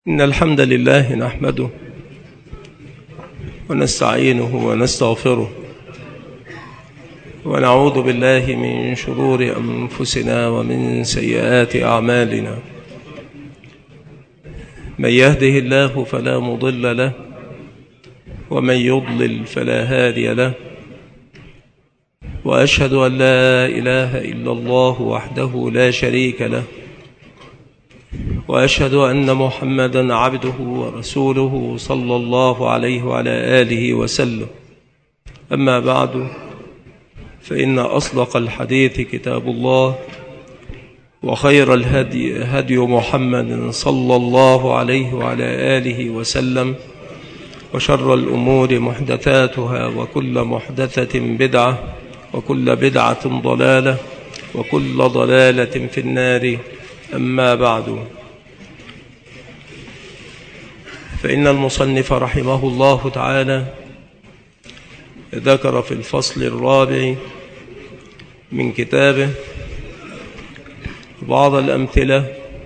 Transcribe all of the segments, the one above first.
إن الحمد لله نحمده ونستعينه ونستغفره ونعوذ بالله من شرور أنفسنا ومن سيئات أعمالنا. من يهده الله فلا مضل له ومن يضلل فلا هادي له، وأشهد أن لا إله إلا الله وحده لا شريك له، وأشهد أن محمدًا عبده ورسوله صلى الله عليه وعلى آله وسلم. أما بعد، فإن أصدق الحديث كتاب الله، وخير الهدي هدي محمد صلى الله عليه وعلى آله وسلم، وشر الأمور محدثاتها، وكل محدثة بدعة، وكل بدعة ضلالة، وكل ضلالة في النار. أما بعد، فإن المصنف رحمه الله تعالى ذكر في الفصل الرابع من كتابه بعض الأمثلة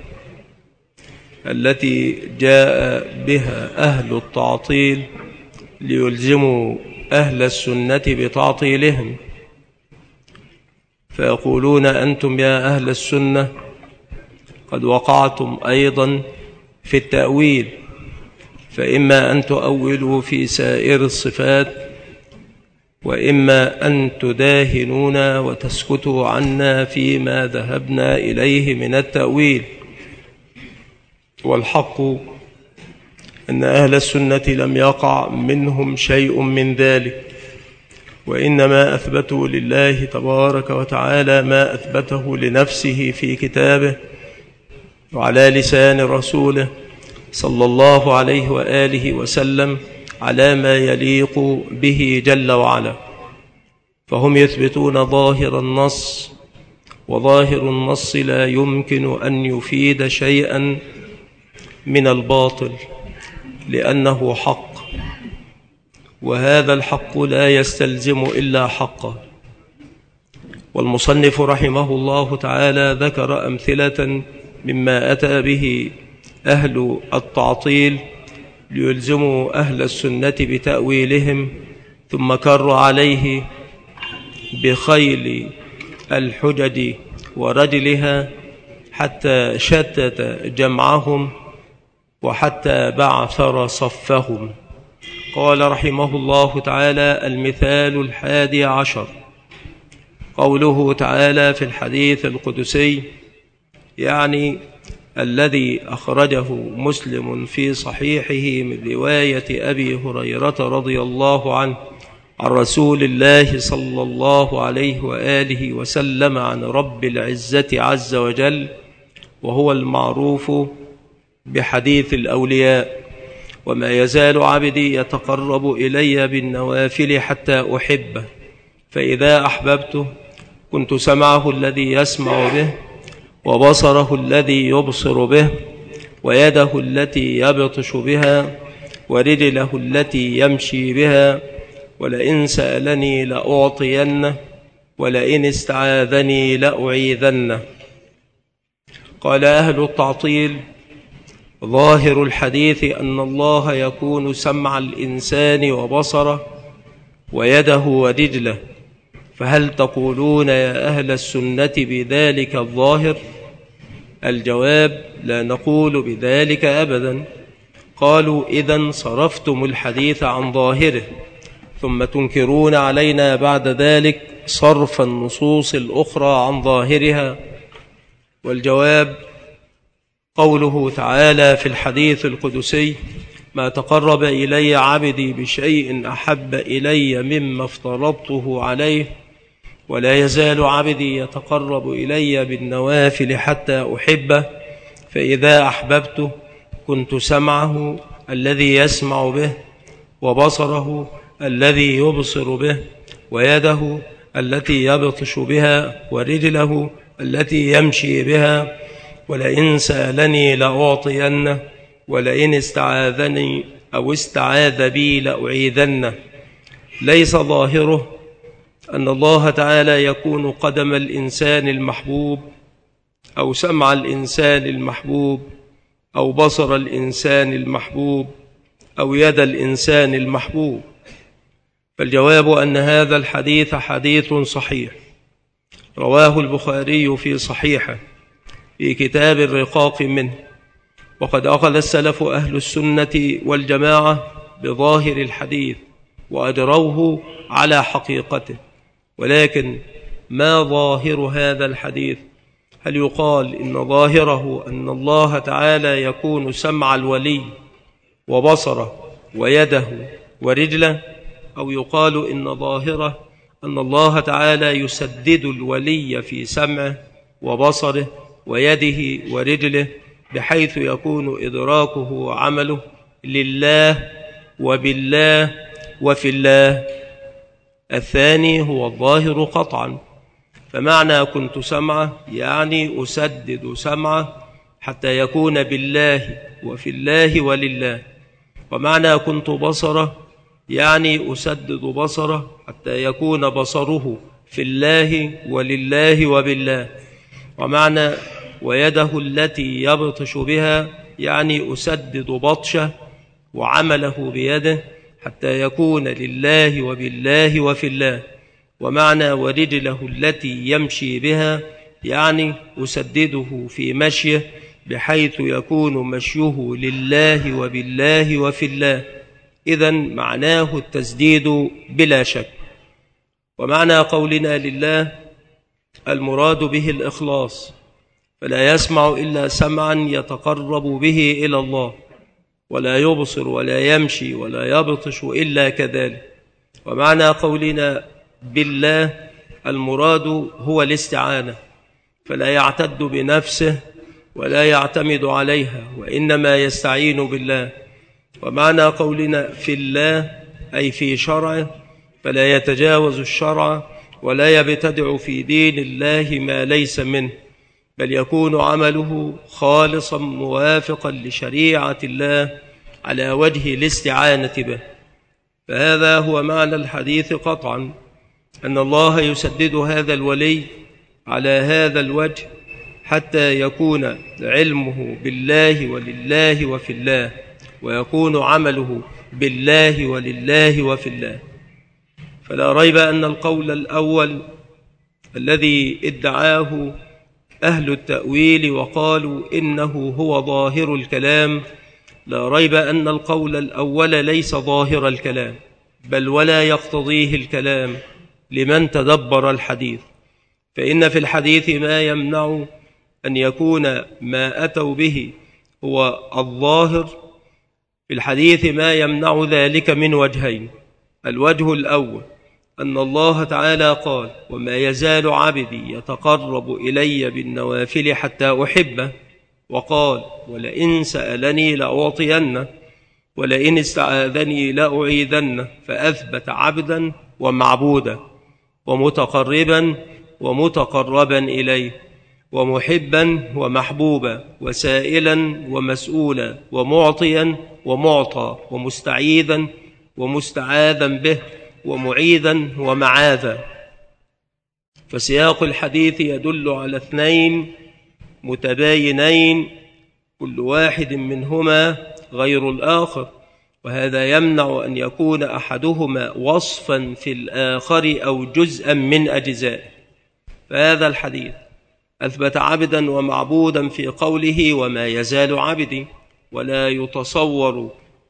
التي جاء بها أهل التعطيل ليلزموا أهل السنة بتعطيلهم، فيقولون: أنتم يا أهل السنة قد وقعتم أيضا في التأويل، فإما أن تؤولوا في سائر الصفات، وإما أن تداهنونا وتسكتوا عنا فيما ذهبنا إليه من التأويل. والحق أن أهل السنة لم يقع منهم شيء من ذلك، وإنما أثبتوا لله تبارك وتعالى ما أثبته لنفسه في كتابه وعلى لسان رسوله صلى الله عليه وآله وسلم على ما يليق به جل وعلا. فهم يثبتون ظاهر النص، وظاهر النص لا يمكن أن يفيد شيئا من الباطل، لأنه حق، وهذا الحق لا يستلزم إلا حقا. والمصنف رحمه الله تعالى ذكر أمثلة مما أتى به أهل التعطيل ليلزموا أهل السنة بتأويلهم، ثم كر عليه بخيل الحجج ورجلها حتى شتت جمعهم وحتى بعثر صفهم. قال رحمه الله تعالى: المثال 11، قوله تعالى في الحديث القدسي، يعني الذي أخرجه مسلم في صحيحه من رواية أبي هريرة رضي الله عنه عن رسول الله صلى الله عليه وآله وسلم عن رب العزة عز وجل، وهو المعروف بحديث الأولياء: وما يزال عبدي يتقرب إلي بالنوافل حتى أحبه، فإذا أحببته كنت سمعه الذي يسمع به، وبصره الذي يبصر به، ويده التي يبطش بها، ورجله التي يمشي بها، ولئن سألني لأعطينه، ولئن استعاذني لأعيذنه. قال أهل التعطيل: ظاهر الحديث أن الله يكون سمع الإنسان وبصره ويده ورجله، فهل تقولون يا أهل السنة بذلك الظاهر؟ الجواب: لا نقول بذلك أبدا. قالوا: إذن صرفتم الحديث عن ظاهره، ثم تنكرون علينا بعد ذلك صرف النصوص الأخرى عن ظاهرها. والجواب: قوله تعالى في الحديث القدسي: ما تقرب إلي عبدي بشيء أحب إلي مما افترضته عليه، ولا يزال عبدي يتقرب إلي بالنوافل حتى أحبه، فإذا أحببته كنت سمعه الذي يسمع به، وبصره الذي يبصر به، ويده التي يبطش بها، ورجله التي يمشي بها، ولئن سألني لأعطينه، ولئن استعاذني أو استعاذ بي لأعيذنه. ليس ظاهره أن الله تعالى يكون قدم الإنسان المحبوب، أو سمع الإنسان المحبوب، أو بصر الإنسان المحبوب أو يد الإنسان المحبوب؟ فالجواب أن هذا الحديث حديث صحيح، رواه البخاري في صحيحه في كتاب الرقاق منه. وقد أخذ السلف أهل السنة والجماعة بظاهر الحديث وأجروه على حقيقته. ولكن ما ظاهر هذا الحديث؟ هل يقال إن ظاهره أن الله تعالى يكون سمع الولي وبصره ويده ورجله، أو يقال إن ظاهره أن الله تعالى يسدد الولي في سمعه وبصره ويده ورجله بحيث يكون إدراكه وعمله لله وبالله وفي الله؟ الثاني هو الظاهر قطعا. فمعنى كنت سمعه يعني أسدد سمعه حتى يكون بالله وفي الله ولله. ومعنى كنت بصره يعني أسدد بصره حتى يكون بصره في الله ولله وبالله. ومعنى ويده التي يبطش بها يعني أسدد بطشه وعمله بيده حتى يكون لله وبالله وفي الله. ومعنى ورجله التي يمشي بها يعني أسدده في مشيه بحيث يكون مشيه لله وبالله وفي الله. إذن معناه التسديد بلا شك. ومعنى قولنا لله المراد به الإخلاص، فلا يسمع إلا سمعا يتقرب به إلى الله، ولا يبصر ولا يمشي ولا يبطش إلا كذلك. ومعنى قولنا بالله المراد هو الاستعانة، فلا يعتد بنفسه ولا يعتمد عليها، وإنما يستعين بالله. ومعنى قولنا في الله أي في شرعه، فلا يتجاوز الشرع ولا يبتدع في دين الله ما ليس منه، بل يكون عمله خالصا موافقا لشريعة الله على وجه الاستعانة به. فهذا هو معنى الحديث قطعا، أن الله يسدد هذا الولي على هذا الوجه حتى يكون علمه بالله ولله وفي الله، ويكون عمله بالله ولله وفي الله. فلا ريب أن القول الأول الذي ادعاه أهل التأويل وقالوا إنه هو ظاهر الكلام، لا ريب أن القول الأول ليس ظاهر الكلام، بل ولا يقتضيه الكلام لمن تدبر الحديث. فإن في الحديث ما يمنع أن يكون ما أتوا به هو الظاهر. في الحديث ما يمنع ذلك من وجهين. الوجه الأول أن الله تعالى قال: وما يزال عبدي يتقرب إلي بالنوافل حتى أحبه، وقال: ولئن سألني لأعطينه، ولئن استعاذني لأعيذنه. فأثبت عبدا ومعبودا ومتقربا ومتقربا إليه، ومحبا ومحبوبا، وسائلا ومسؤولا، ومعطيا ومعطى، ومستعيذا ومستعاذا به، ومعيذا ومعاذا. فسياق الحديث يدل على اثنين متباينين كل واحد منهما غير الآخر، وهذا يمنع أن يكون أحدهما وصفا في الآخر أو جزءا من أجزائه. فهذا الحديث أثبت عبدا ومعبودا في قوله: وما يزال عبدي، ولا يتصور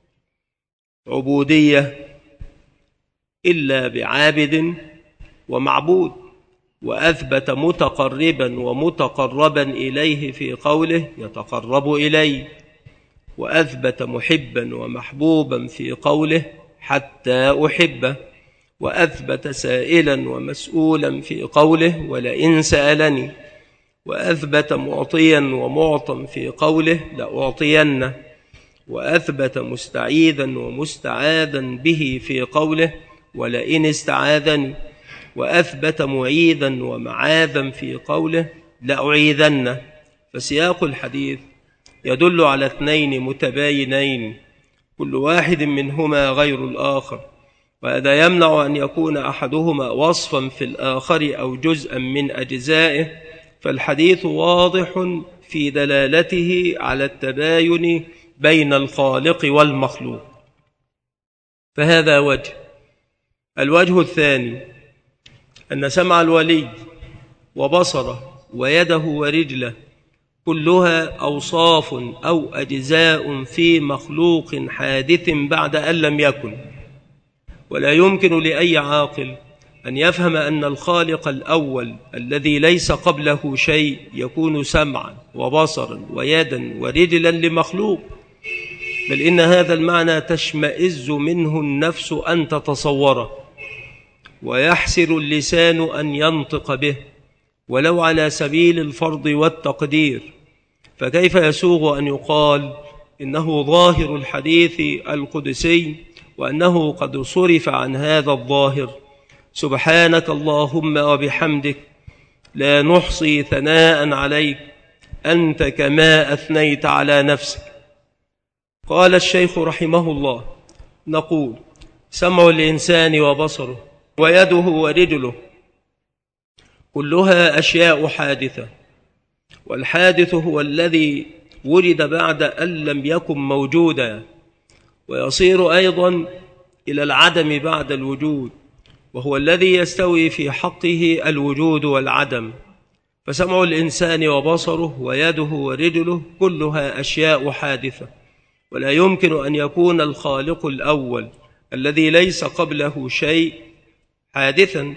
عبودية إلا بعابد ومعبود. وأثبت متقربا ومتقربا إليه في قوله: يتقرب إلي. وأثبت محبا ومحبوبا في قوله: حتى أحبه. وأثبت سائلا ومسؤولا في قوله: ولئن سألني. وأثبت معطيا ومعطا في قوله: لأعطينه. وأثبت مستعيذا ومستعاذا به في قوله: ولئن استعاذني. وأثبت معيذا ومعاذا في قوله: لأعيذنه. فسياق الحديث يدل على اثنين متباينين كل واحد منهما غير الآخر، وهذا يمنع أن يكون أحدهما وصفا في الآخر أو جزءا من أجزائه. فالحديث واضح في دلالته على التباين بين الخالق والمخلوق. فهذا وجه. الوجه الثاني أن سمع الولي وبصره ويده ورجله كلها أوصاف أو أجزاء في مخلوق حادث بعد أن لم يكن، ولا يمكن لأي عاقل أن يفهم أن الخالق الأول الذي ليس قبله شيء يكون سمعا وبصرا ويدا ورجلا لمخلوق، بل إن هذا المعنى تشمئز منه النفس أن تتصوره، ويحسر اللسان أن ينطق به ولو على سبيل الفرض والتقدير. فكيف يسوغ أن يقال إنه ظاهر الحديث القدسي وأنه قد صرف عن هذا الظاهر؟ سبحانك اللهم وبحمدك لا نحصي ثناء عليك أنت كما أثنيت على نفسك. قال الشيخ رحمه الله: نقول سمع الإنسان وبصره ويده ورجله كلها أشياء حادثة، والحادث هو الذي وجد بعد أن لم يكن موجودا، ويصير أيضا إلى العدم بعد الوجود، وهو الذي يستوي في حقه الوجود والعدم. فسمع الإنسان وبصره ويده ورجله كلها أشياء حادثة، ولا يمكن أن يكون الخالق الأول الذي ليس قبله شيء حادثا،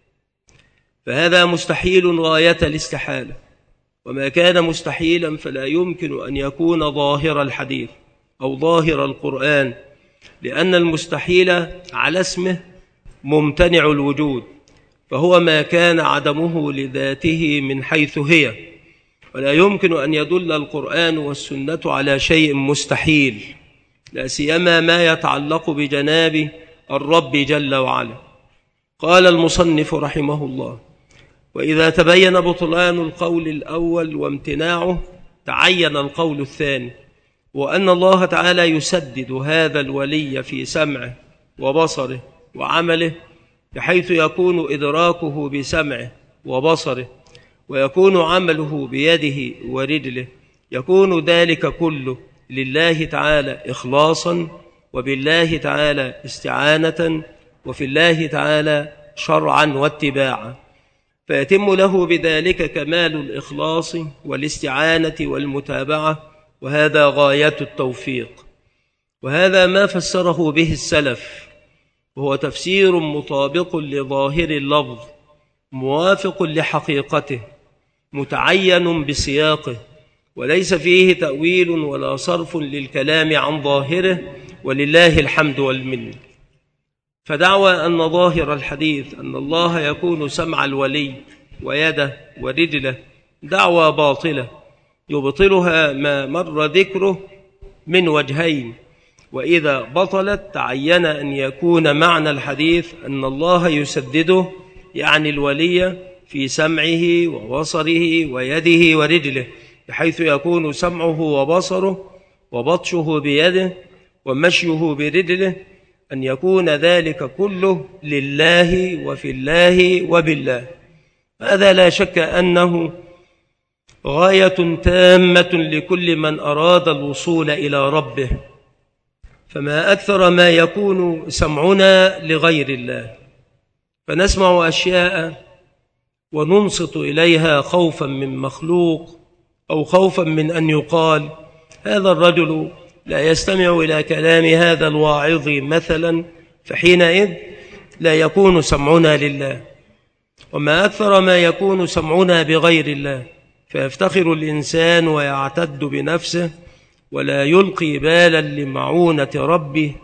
فهذا مستحيل غاية الاستحالة، وما كان مستحيلا فلا يمكن أن يكون ظاهر الحديث أو ظاهر القرآن، لأن المستحيل على اسمه ممتنع الوجود، فهو ما كان عدمه لذاته من حيث هي، ولا يمكن أن يدل القرآن والسنة على شيء مستحيل، لا سيما ما يتعلق بجناب الرب جل وعلا. قال المصنف رحمه الله: وإذا تبين بطلان القول الأول وامتناعه تعين القول الثاني، وأن الله تعالى يسدد هذا الولي في سمعه وبصره وعمله، بحيث يكون إدراكه بسمعه وبصره ويكون عمله بيده ورجله، يكون ذلك كله لله تعالى إخلاصا، وبالله تعالى استعانة، وفي الله تعالى شرعا واتباعا، فيتم له بذلك كمال الإخلاص والاستعانة والمتابعة، وهذا غاية التوفيق. وهذا ما فسره به السلف، وهو تفسير مطابق لظاهر اللفظ، موافق لحقيقته، متعين بسياقه، وليس فيه تأويل ولا صرف للكلام عن ظاهره، ولله الحمد والمنة. فدعوى أن ظاهر الحديث أن الله يكون سمع الولي ويده ورجله دعوى باطلة يبطلها ما مر ذكره من وجهين، وإذا بطلت تعين أن يكون معنى الحديث أن الله يسدده، يعني الولي في سمعه وبصره ويده ورجله، بحيث يكون سمعه وبصره وبطشه بيده ومشيه برجله، أن يكون ذلك كله لله وفي الله وبالله. هذا لا شك أنه غاية تامة لكل من أراد الوصول إلى ربه. فما أكثر ما يكون سمعنا لغير الله، فنسمع أشياء وننصت إليها خوفا من مخلوق، أو خوفا من أن يقال هذا الرجل لا يستمع إلى كلام هذا الواعظ مثلا، فحينئذ لا يكون سمعنا لله. وما أكثر ما يكون سمعنا بغير الله، فيفتخر الإنسان ويعتد بنفسه ولا يلقي بالا لمعونة ربه.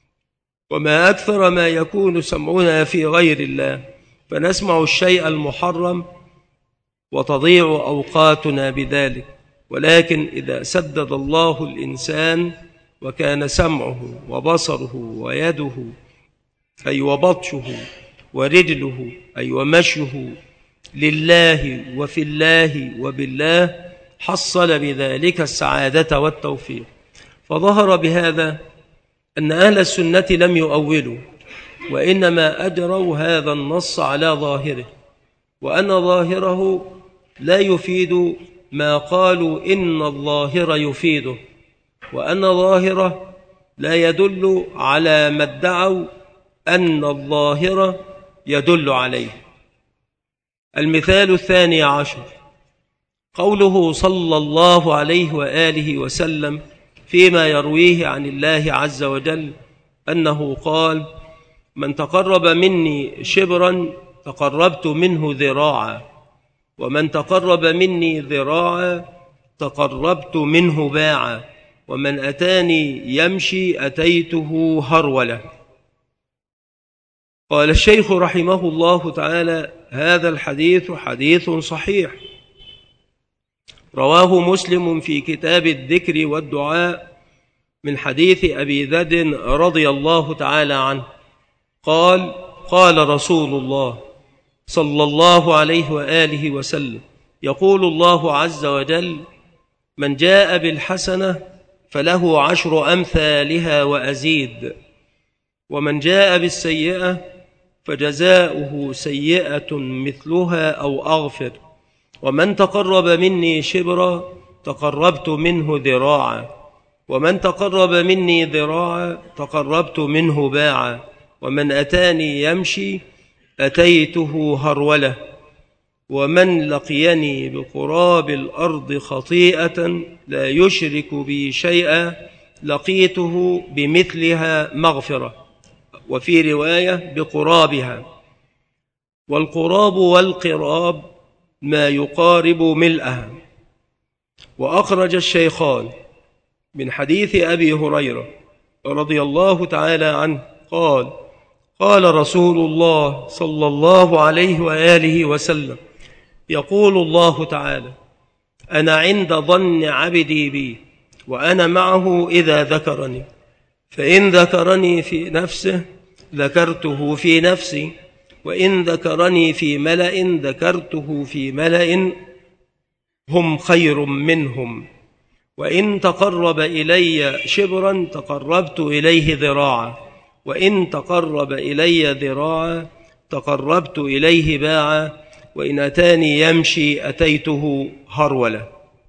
وما أكثر ما يكون سمعنا في غير الله، فنسمع الشيء المحرم وتضيع أوقاتنا بذلك. ولكن إذا سدد الله الإنسان وكان سمعه وبصره ويده أي وبطشه ورجله أي ومشيه لله وفي الله وبالله، حصل بذلك السعادة والتوفيق. فظهر بهذا أن أهل السنة لم يؤولوا، وإنما أجروا هذا النص على ظاهره، وأن ظاهره لا يفيد ما قالوا إن الظاهر يفيده، وأن ظاهره لا يدل على ما ادعوا أن الظاهر يدل عليه. المثال 12 قوله صلى الله عليه وآله وسلم فيما يرويه عن الله عز وجل أنه قال: من تقرب مني شبرا تقربت منه ذراعا، ومن تقرب مني ذراعا تقربت منه باعا، ومن أتاني يمشي أتيته هرولة. قال الشيخ رحمه الله تعالى: هذا الحديث حديث صحيح، رواه مسلم في كتاب الذكر والدعاء من حديث أبي ذر رضي الله تعالى عنه قال: قال رسول الله صلى الله عليه وآله وسلم: يقول الله عز وجل: من جاء بالحسنة فله 10 أمثالها وأزيد، ومن جاء بالسيئة فجزاؤه سيئة مثلها أو أغفر، ومن تقرب مني شبرا تقربت منه ذراعا، ومن تقرب مني ذراعا تقربت منه باعا، ومن أتاني يمشي أتيته هرولة، ومن لقيني بقراب الأرض خطيئة لا يشرك بي شيئا لقيته بمثلها مغفرة، وفي رواية بقرابها. والقراب والقراب ما يقارب ملئها. وأخرج الشيخان من حديث أبي هريرة رضي الله تعالى عنه قال: قال رسول الله صلى الله عليه وآله وسلم: يقول الله تعالى: أنا عند ظن عبدي بي وأنا معه إذا ذكرني، فإن ذكرني في نفسه ذكرته في نفسي، وإن ذكرني في ملأ ذكرته في ملأ هم خير منهم، وإن تقرب إلي شبرا تقربت إليه ذراعا، وإن تقرب إلي ذراعا تقربت إليه باعا، وإن أتاني يمشي أتيته هرولة.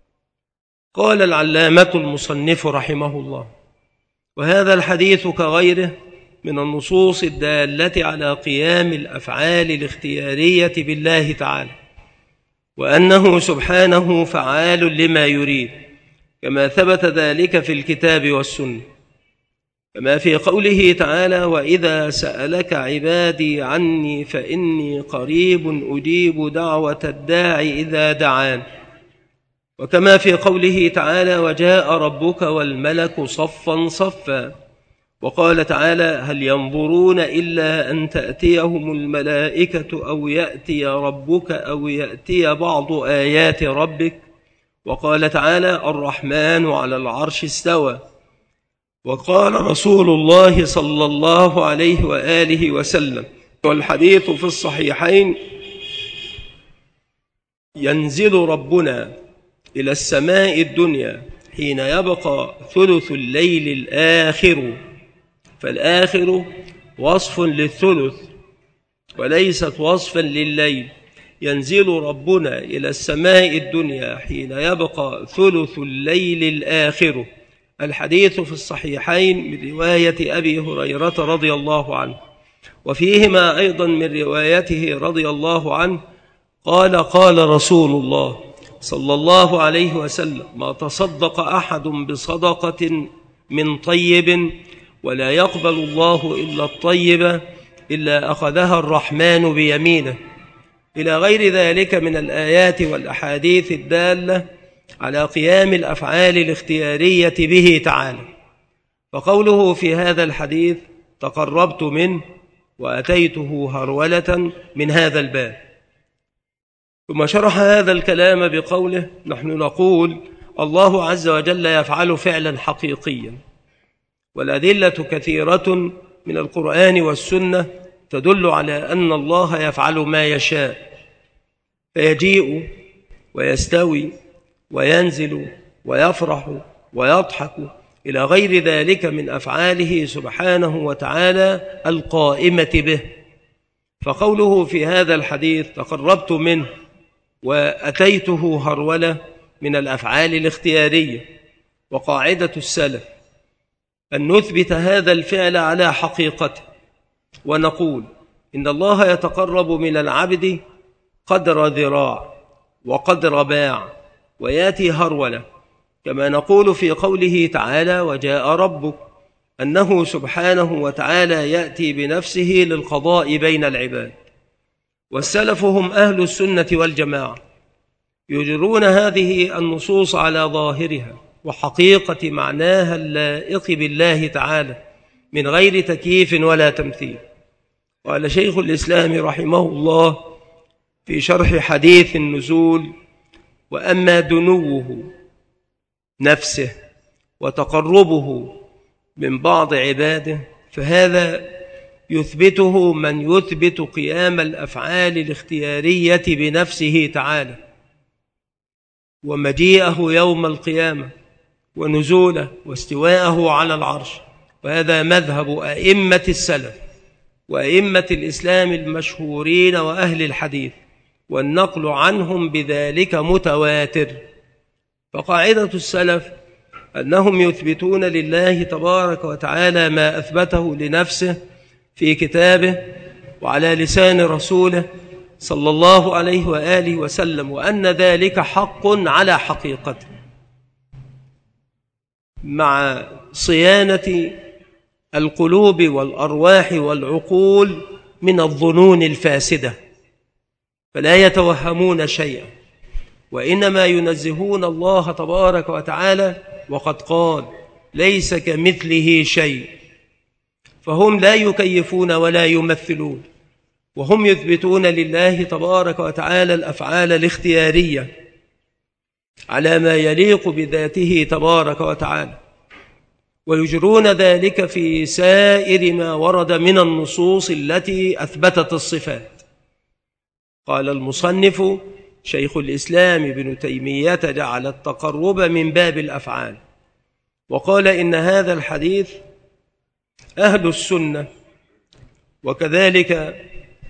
قال العلامة المصنف رحمه الله: وهذا الحديث كغيره من النصوص الدالة على قيام الأفعال الاختيارية بالله تعالى، وأنه سبحانه فعال لما يريد، كما ثبت ذلك في الكتاب والسنة، كما في قوله تعالى: وإذا سألك عبادي عني فإني قريب أجيب دعوة الداع إذا دعان، وكما في قوله تعالى: وجاء ربك والملك صفا صفا، وقال تعالى: هل ينظرون إلا أن تأتيهم الملائكة أو يأتي ربك أو يأتي بعض آيات ربك، وقال تعالى: الرحمن على العرش استوى، وقال رسول الله صلى الله عليه وآله وسلم: والحديث في الصحيحين: ينزل ربنا إلى السماء الدنيا حين يبقى ثلث الليل الآخر، فالآخر وصف للثلث وليست وصفا لليل. ينزل ربنا إلى السماء الدنيا حين يبقى ثلث الليل الآخر. الحديث في الصحيحين من رواية أبي هريرة رضي الله عنه، وفيهما أيضا من روايته رضي الله عنه قال: قال رسول الله صلى الله عليه وسلم: ما تصدق أحد بصدقة من طيب ولا يقبل الله إلا الطيب إلا أخذها الرحمن بيمينه، إلى غير ذلك من الآيات والأحاديث الدالة على قيام الأفعال الاختيارية به تعالى. فقوله في هذا الحديث: تقربت منه وأتيته هرولة، من هذا الباب. ثم شرح هذا الكلام بقوله: نحن نقول الله عز وجل يفعل فعلا حقيقيا، والأدلة كثيرة من القرآن والسنة تدل على أن الله يفعل ما يشاء، فيجيء ويستوي وينزل ويفرح ويضحك إلى غير ذلك من أفعاله سبحانه وتعالى القائمة به. فقوله في هذا الحديث: تقربت منه وأتيته هرولة، من الأفعال الاختيارية. وقاعدة السلف أن نثبت هذا الفعل على حقيقته، ونقول إن الله يتقرب من العبد قدر ذراع وقدر باع وياتي هرولة، كما نقول في قوله تعالى: وجاء ربك، أنه سبحانه وتعالى يأتي بنفسه للقضاء بين العباد. والسلف هم أهل السنة والجماعة، يجرون هذه النصوص على ظاهرها وحقيقة معناها اللائق بالله تعالى من غير تكييف ولا تمثيل. قال شيخ الإسلام رحمه الله في شرح حديث النزول: وأما دنوه نفسه وتقربه من بعض عباده فهذا يثبته من يثبت قيام الأفعال الاختيارية بنفسه تعالى، ومجيئه يوم القيامة، ونزوله، واستواءه على العرش. وهذا مذهب أئمة السلف وأئمة الإسلام المشهورين وأهل الحديث، والنقل عنهم بذلك متواتر. فقاعدة السلف أنهم يثبتون لله تبارك وتعالى ما أثبته لنفسه في كتابه وعلى لسان رسوله صلى الله عليه وآله وسلم، وأن ذلك حق على حقيقته، مع صيانة القلوب والأرواح والعقول من الظنون الفاسدة، فلا يتوهمون شيئا، وإنما ينزهون الله تبارك وتعالى، وقد قال: ليس كمثله شيء. فهم لا يكيفون ولا يمثلون، وهم يثبتون لله تبارك وتعالى الأفعال الاختيارية على ما يليق بذاته تبارك وتعالى، ويجرون ذلك في سائر ما ورد من النصوص التي أثبتت الصفات. قال المصنف شيخ الإسلام ابن تيمية: جعل التقرب من باب الأفعال، وقال إن هذا الحديث أهل السنة وكذلك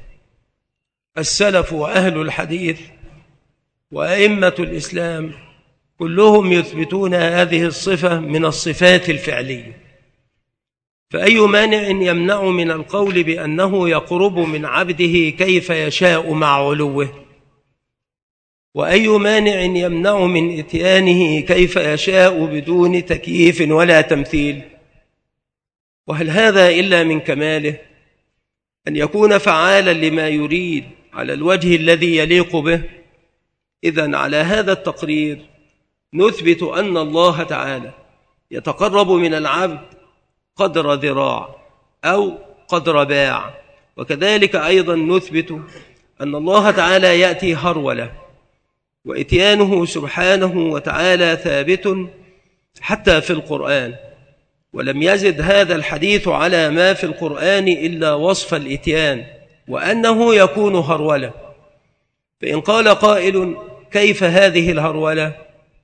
السلف وأهل الحديث وأئمة الإسلام كلهم يثبتون هذه الصفة من الصفات الفعلية. فأي مانع يمنع من القول بأنه يقرب من عبده كيف يشاء مع علوه؟ وأي مانع يمنع من إتيانه كيف يشاء بدون تكييف ولا تمثيل؟ وهل هذا إلا من كماله أن يكون فعالا لما يريد على الوجه الذي يليق به؟ إذن على هذا التقرير نثبت أن الله تعالى يتقرب من العبد قدر ذراع أو قدر باع، وكذلك أيضا نثبت أن الله تعالى يأتي هرولة، وإتيانه سبحانه وتعالى ثابت حتى في القرآن، ولم يزد هذا الحديث على ما في القرآن إلا وصف الإتيان، وأنه يكون هرولة. فإن قال قائل: كيف هذه الهرولة؟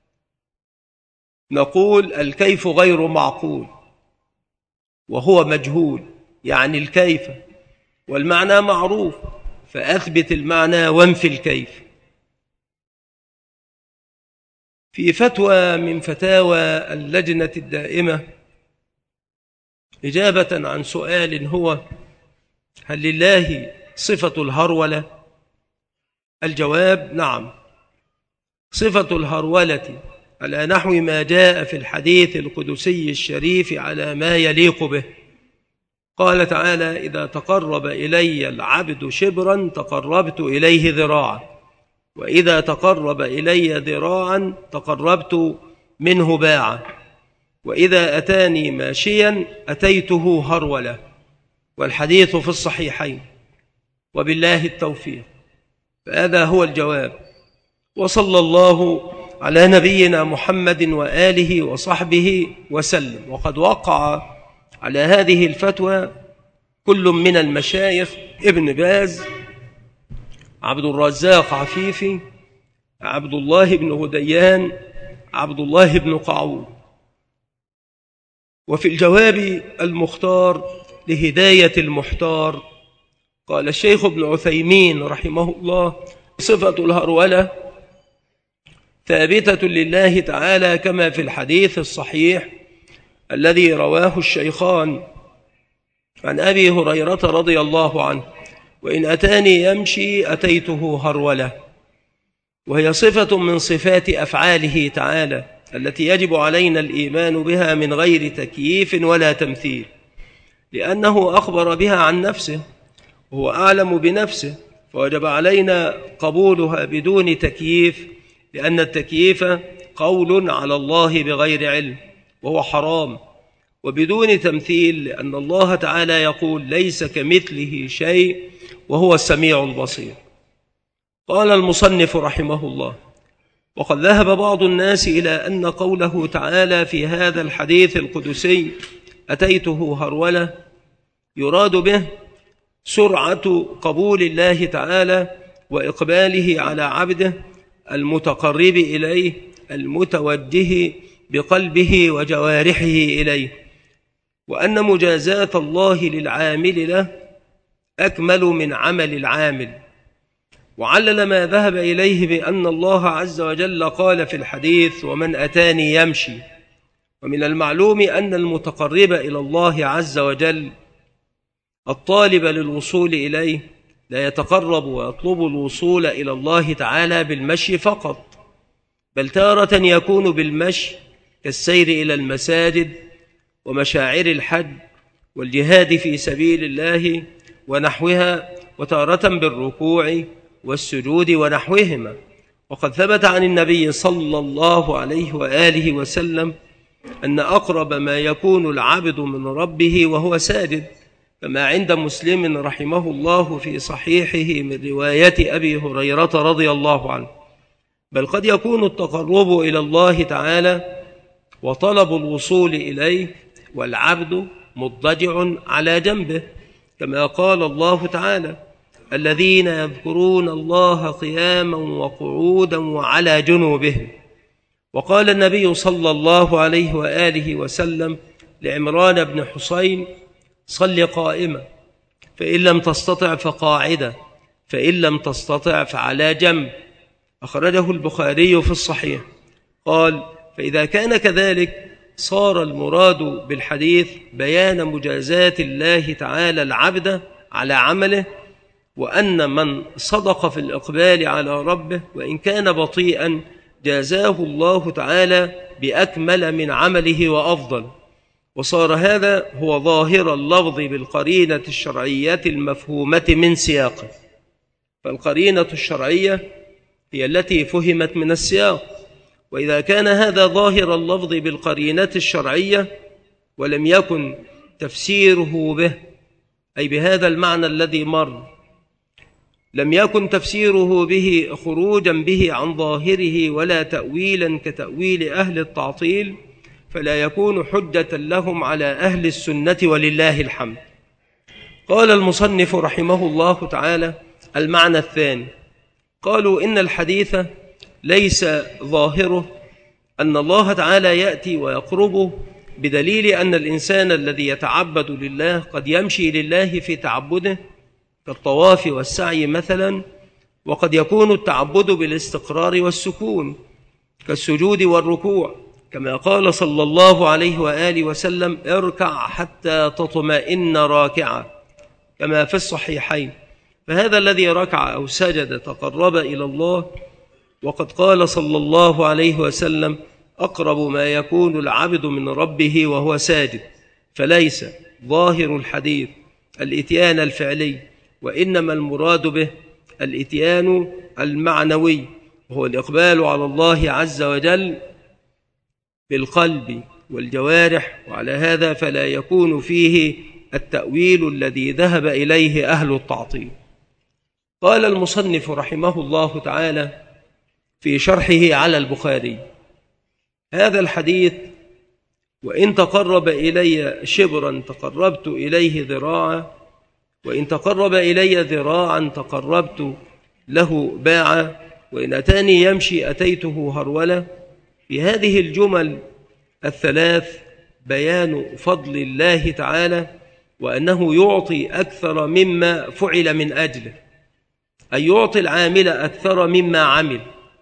نقول: الكيف غير معقول وهو مجهول، يعني الكيف، والمعنى معروف، فأثبت المعنى وانفي الكيف. في فتوى من فتاوى اللجنة الدائمة إجابة عن سؤال هو: هل لله صفة الهرولة؟ الجواب: نعم، صفة الهرولة على نحو ما جاء في الحديث القدسي الشريف على ما يليق به. قال تعالى: إذا تقرب إلي العبد شبرا تقربت إليه ذراعا، وإذا تقرب إلي ذراعا تقربت منه باعا، وإذا أتاني ماشيا أتيته هرولة. والحديث في الصحيحين، وبالله التوفيق. فهذا هو الجواب. وصلى الله على نبينا محمد وآله وصحبه وسلم. وقد وقع على هذه الفتوى كل من المشايخ: ابن باز، عبد الرزاق عفيفي، عبد الله بن هديان، عبد الله بن قعود. وفي الجواب المختار لهداية المحتار قال الشيخ ابن عثيمين رحمه الله: صفة الهرولة ثابتة لله تعالى كما في الحديث الصحيح الذي رواه الشيخان عن أبي هريرة رضي الله عنه: وإن أتاني يمشي أتيته هرولة. وهي صفة من صفات أفعاله تعالى التي يجب علينا الإيمان بها من غير تكييف ولا تمثيل، لأنه أخبر بها عن نفسه وهو أعلم بنفسه، فوجب علينا قبولها بدون تكييف، لأن التكييف قول على الله بغير علم وهو حرام، وبدون تمثيل، لأن الله تعالى يقول: ليس كمثله شيء وهو السميع البصير. قال المصنف رحمه الله: وقد ذهب بعض الناس إلى أن قوله تعالى في هذا الحديث القدسي أتيته هرولة يراد به سرعة قبول الله تعالى وإقباله على عبده المتقرب إليه المتوجه بقلبه وجوارحه إليه، وأن مجازاة الله للعامل له أكمل من عمل العامل. وعلل ما ذهب إليه بأن الله عز وجل قال في الحديث: ومن أتاني يمشي. ومن المعلوم أن المتقرب إلى الله عز وجل الطالب للوصول إليه لا يتقرب ويطلب الوصول إلى الله تعالى بالمشي فقط، بل تارة يكون بالمشي كالسير إلى المساجد ومشاعر الحج والجهاد في سبيل الله ونحوها، وتارة بالركوع والسجود ونحوهما. وقد ثبت عن النبي صلى الله عليه وآله وسلم أن أقرب ما يكون العبد من ربه وهو ساجد، كما عند مسلم رحمه الله في صحيحه من رواية أبي هريرة رضي الله عنه. بل قد يكون التقرب إلى الله تعالى وطلب الوصول إليه والعبد مضطجع على جنبه، كما قال الله تعالى: الذين يذكرون الله قياما وقعودا وعلى جنوبهم. وقال النبي صلى الله عليه وآله وسلم لعمران بن حسين: صل قائما، فإن لم تستطع فقاعدا، فإن لم تستطع فعلى جنب. أخرجه البخاري في الصحيح. قال: فإذا كان كذلك صار المراد بالحديث بيان مجازاة الله تعالى العبد على عمله، وأن من صدق في الإقبال على ربه وإن كان بطيئا جازاه الله تعالى بأكمل من عمله وأفضل. وصار هذا هو ظاهر اللفظ بالقرينة الشرعية المفهومة من سياقه، فالقرينة الشرعية هي التي فهمت من السياق. وإذا كان هذا ظاهر اللفظ بالقرينة الشرعية ولم يكن تفسيره به، أي بهذا المعنى الذي مر، لم يكن تفسيره به خروجا به عن ظاهره ولا تأويلا كتأويل أهل التعطيل، فلا يكون حجة لهم على أهل السنة ولله الحمد. قال المصنف رحمه الله تعالى: المعنى الثاني. قالوا إن الحديث ليس ظاهره أن الله تعالى يأتي ويقربه، بدليل أن الإنسان الذي يتعبد لله قد يمشي لله في تعبده كالطواف والسعي مثلا، وقد يكون التعبد بالاستقرار والسكون كالسجود والركوع، كما قال صلى الله عليه وآله وسلم: اركع حتى تطمئن راكعا، كما في الصحيحين. فهذا الذي ركع أو سجد تقرب إلى الله، وقد قال صلى الله عليه وسلم: أقرب ما يكون العبد من ربه وهو ساجد. فليس ظاهر الحديث الإتيان الفعلي، وإنما المراد به الإتيان المعنوي، وهو الإقبال على الله عز وجل بالقلب والجوارح. وعلى هذا فلا يكون فيه التأويل الذي ذهب إليه أهل التعطيل. قال المصنف رحمه الله تعالى في شرحه على البخاري: هذا الحديث: وإن تقرب إلي شبرا تقربت إليه ذراعا، وإن تقرب إلي ذراعا تقربت له باعا، وإن أتاني يمشي أتيته هرولة. في هذه الجمل الثلاث بيان فضل الله تعالى، وأنه يعطي أكثر مما فعل من أجله، أي يعطي العامل أكثر مما عمل،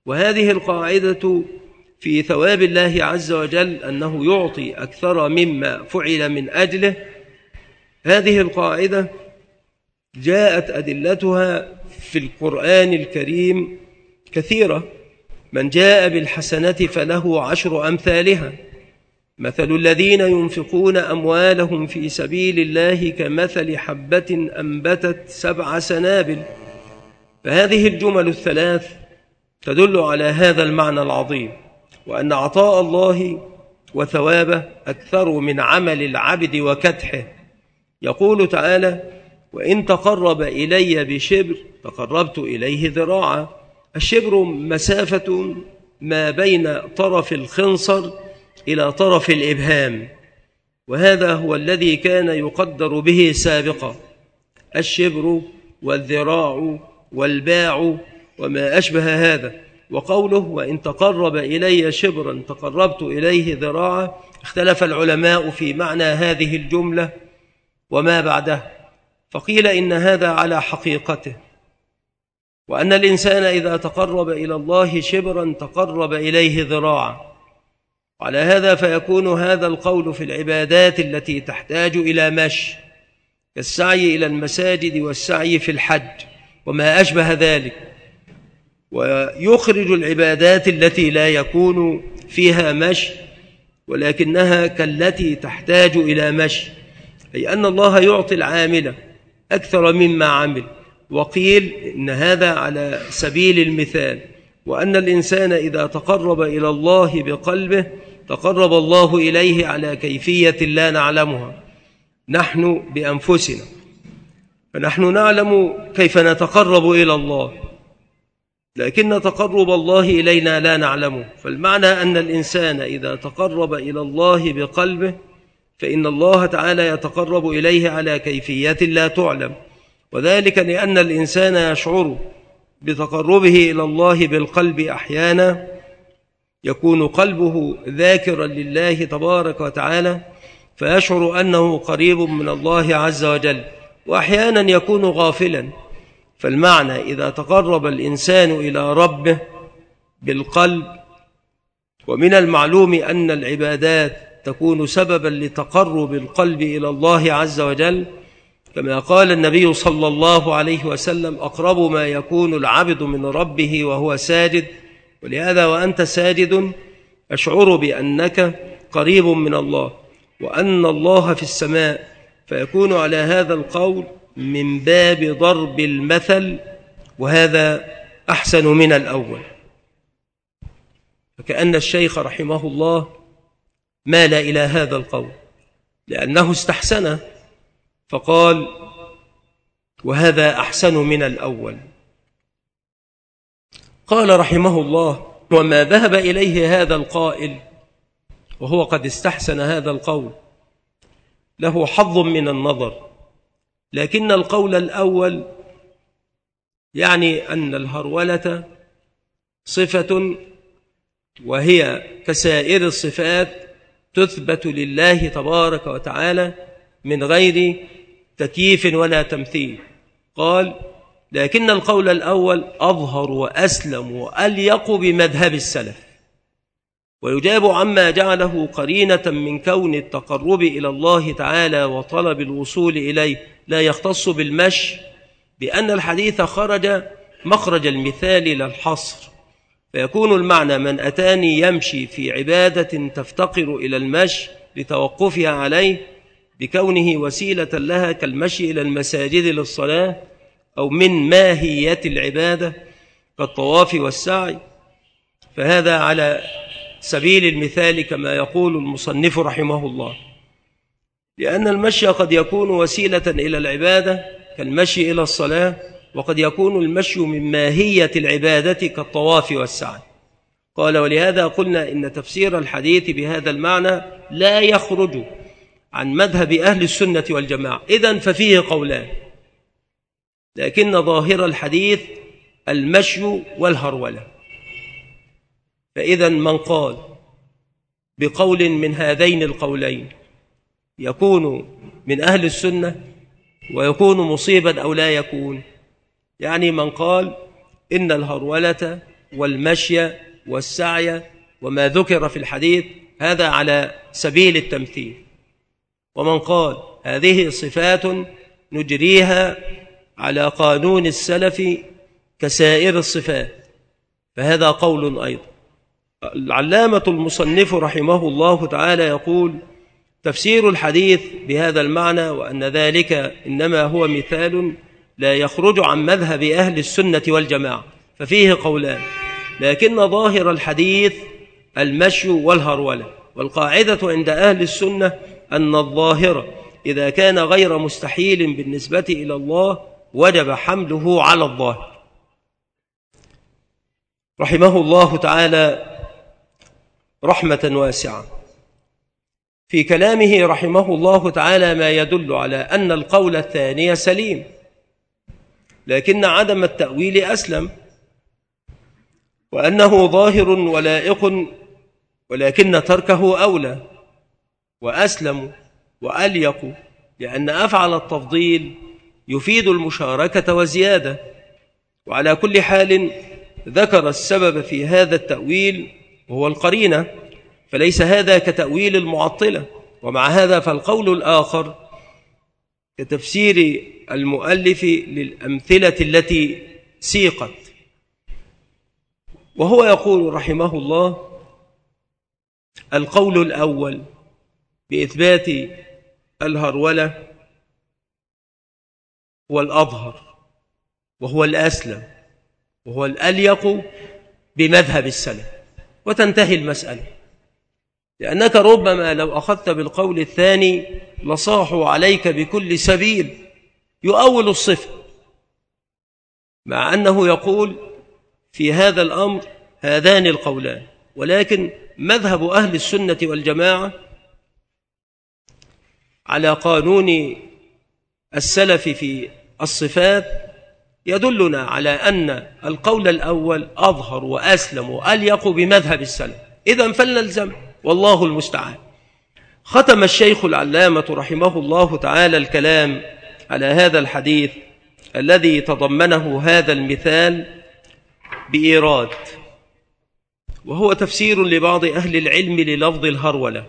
وهذه القاعدة في ثواب الله عز وجل أنه يعطي أكثر مما فعل من أجله. هذه القاعدة جاءت أدلتها في القرآن الكريم كثيرة. من جاء بالحسنة فله 10 أمثالها. مثل الذين ينفقون أموالهم في سبيل الله كمثل حبة أنبتت 7 سنابل. فهذه الجمل الثلاث تدل على هذا المعنى العظيم، وأن عطاء الله وثوابه أكثر من عمل العبد وكدحه. يقول تعالى: وإن تقرب إلي بشبر تقربت إليه ذراعا. الشبر مسافة ما بين طرف الخنصر إلى طرف الإبهام، وهذا هو الذي كان يقدر به سابقا. الشبر والذراع والباع وما أشبه هذا. وقوله: وإن تقرب إلي شبرا تقربت إليه ذراعا، اختلف العلماء في معنى هذه الجملة وما بعدها، فقيل إن هذا على حقيقته، وأن الإنسان إذا تقرب إلى الله شبرا تقرب إليه ذراعا. على هذا فيكون هذا القول في العبادات التي تحتاج إلى مشي، كالسعي إلى المساجد والسعي في الحج وما أشبه ذلك، ويخرج العبادات التي لا يكون فيها مشي ولكنها كالتي تحتاج إلى مشي، أي أن الله يعطي العامل أكثر مما عمل. وقيل إن هذا على سبيل المثال، وأن الإنسان إذا تقرب إلى الله بقلبه تقرب الله إليه على كيفية لا نعلمها نحن بأنفسنا، فنحن نعلم كيف نتقرب إلى الله، لكن تقرب الله إلينا لا نعلمه. فالمعنى أن الإنسان إذا تقرب إلى الله بقلبه فإن الله تعالى يتقرب إليه على كيفية لا تعلم، وذلك لأن الإنسان يشعر بتقربه إلى الله بالقلب. أحيانا يكون قلبه ذاكرا لله تبارك وتعالى فيشعر أنه قريب من الله عز وجل، وأحيانا يكون غافلا. فالمعنى إذا تقرب الإنسان إلى ربه بالقلب، ومن المعلوم أن العبادات تكون سببا لتقرب القلب إلى الله عز وجل، كما قال النبي صلى الله عليه وسلم: أقرب ما يكون العبد من ربه وهو ساجد. ولهذا وأنت ساجد أشعر بأنك قريب من الله وأن الله في السماء، فيكون على هذا القول من باب ضرب المثل، وهذا أحسن من الأول. فكأن الشيخ رحمه الله مال إلى هذا القول لأنه استحسنه فقال: وهذا أحسن من الأول. قال رحمه الله: وما ذهب إليه هذا القائل وهو قد استحسن هذا القول له حظ من النظر، لكن القول الأول يعني أن الهرولة صفة وهي كسائر الصفات تثبت لله تبارك وتعالى من غير تكييف ولا تمثيل. قال: لكن القول الأول أظهر وأسلم وأليق بمذهب السلف، ويجاب عما جعله قرينة من كون التقرب إلى الله تعالى وطلب الوصول إليه لا يختص بالمشي، بأن الحديث خرج مخرج المثال للحصر، فيكون المعنى: من أتاني يمشي في عبادة تفتقر إلى المشي لتوقفها عليه بكونه وسيلة لها كالمشي إلى المساجد للصلاة، أو من ماهية العبادة كالطواف والسعي، فهذا على سبيل المثال كما يقول المصنف رحمه الله، لأن المشي قد يكون وسيلة إلى العبادة كالمشي إلى الصلاة، وقد يكون المشي من ماهية العبادة كالطواف والسعي. قال: ولهذا قلنا إن تفسير الحديث بهذا المعنى لا يخرج عن مذهب أهل السنة والجماعة. إذن ففيه قولان، لكن ظاهر الحديث المشي والهرولة. فإذا من قال بقول من هذين القولين يكون من أهل السنة ويكون مصيبا أو لا يكون. يعني من قال إن الهرولة والمشي والسعي وما ذكر في الحديث، هذا على سبيل التمثيل. ومن قال هذه صفات نجريها على قانون السلف كسائر الصفات، فهذا قول أيضا. العلامة المصنف رحمه الله تعالى يقول: تفسير الحديث بهذا المعنى وأن ذلك إنما هو مثال لا يخرج عن مذهب أهل السنة والجماعة، ففيه قولان، لكن ظاهر الحديث المشي والهرولة، والقاعدة عند أهل السنة أن الظاهر إذا كان غير مستحيل بالنسبة إلى الله وجب حمله على الظاهر. رحمه الله تعالى رحمة واسعة. في كلامه رحمه الله تعالى ما يدل على أن القول الثاني سليم، لكن عدم التأويل أسلم، وأنه ظاهر ولائق، ولكن تركه أولى وأسلم وأليق، لأن أفعل التفضيل يفيد المشاركة وزيادة. وعلى كل حال ذكر السبب في هذا التأويل وهو القرينة، فليس هذا كتأويل المعطلة. ومع هذا فالقول الآخر كتفسير المؤلف للأمثلة التي سيقت، وهو يقول رحمه الله: القول الأول بإثبات الهرولة هو الأظهر وهو الأسلم وهو الأليق بمذهب السلف، وتنتهي المسألة. لأنك ربما لو أخذت بالقول الثاني لصاحوا عليك بكل سبيل يؤول الصفة، مع أنه يقول في هذا الأمر هذان القولان، ولكن مذهب أهل السنة والجماعة على قانون السلف في الصفات يدلنا على أن القول الأول أظهر وأسلم وأليق بمذهب السلف، إذن فلنلزم، والله المستعان. ختم الشيخ العلامة رحمه الله تعالى الكلام على هذا الحديث الذي تضمنه هذا المثال بإيراد، وهو تفسير لبعض أهل العلم للفظ الهرولة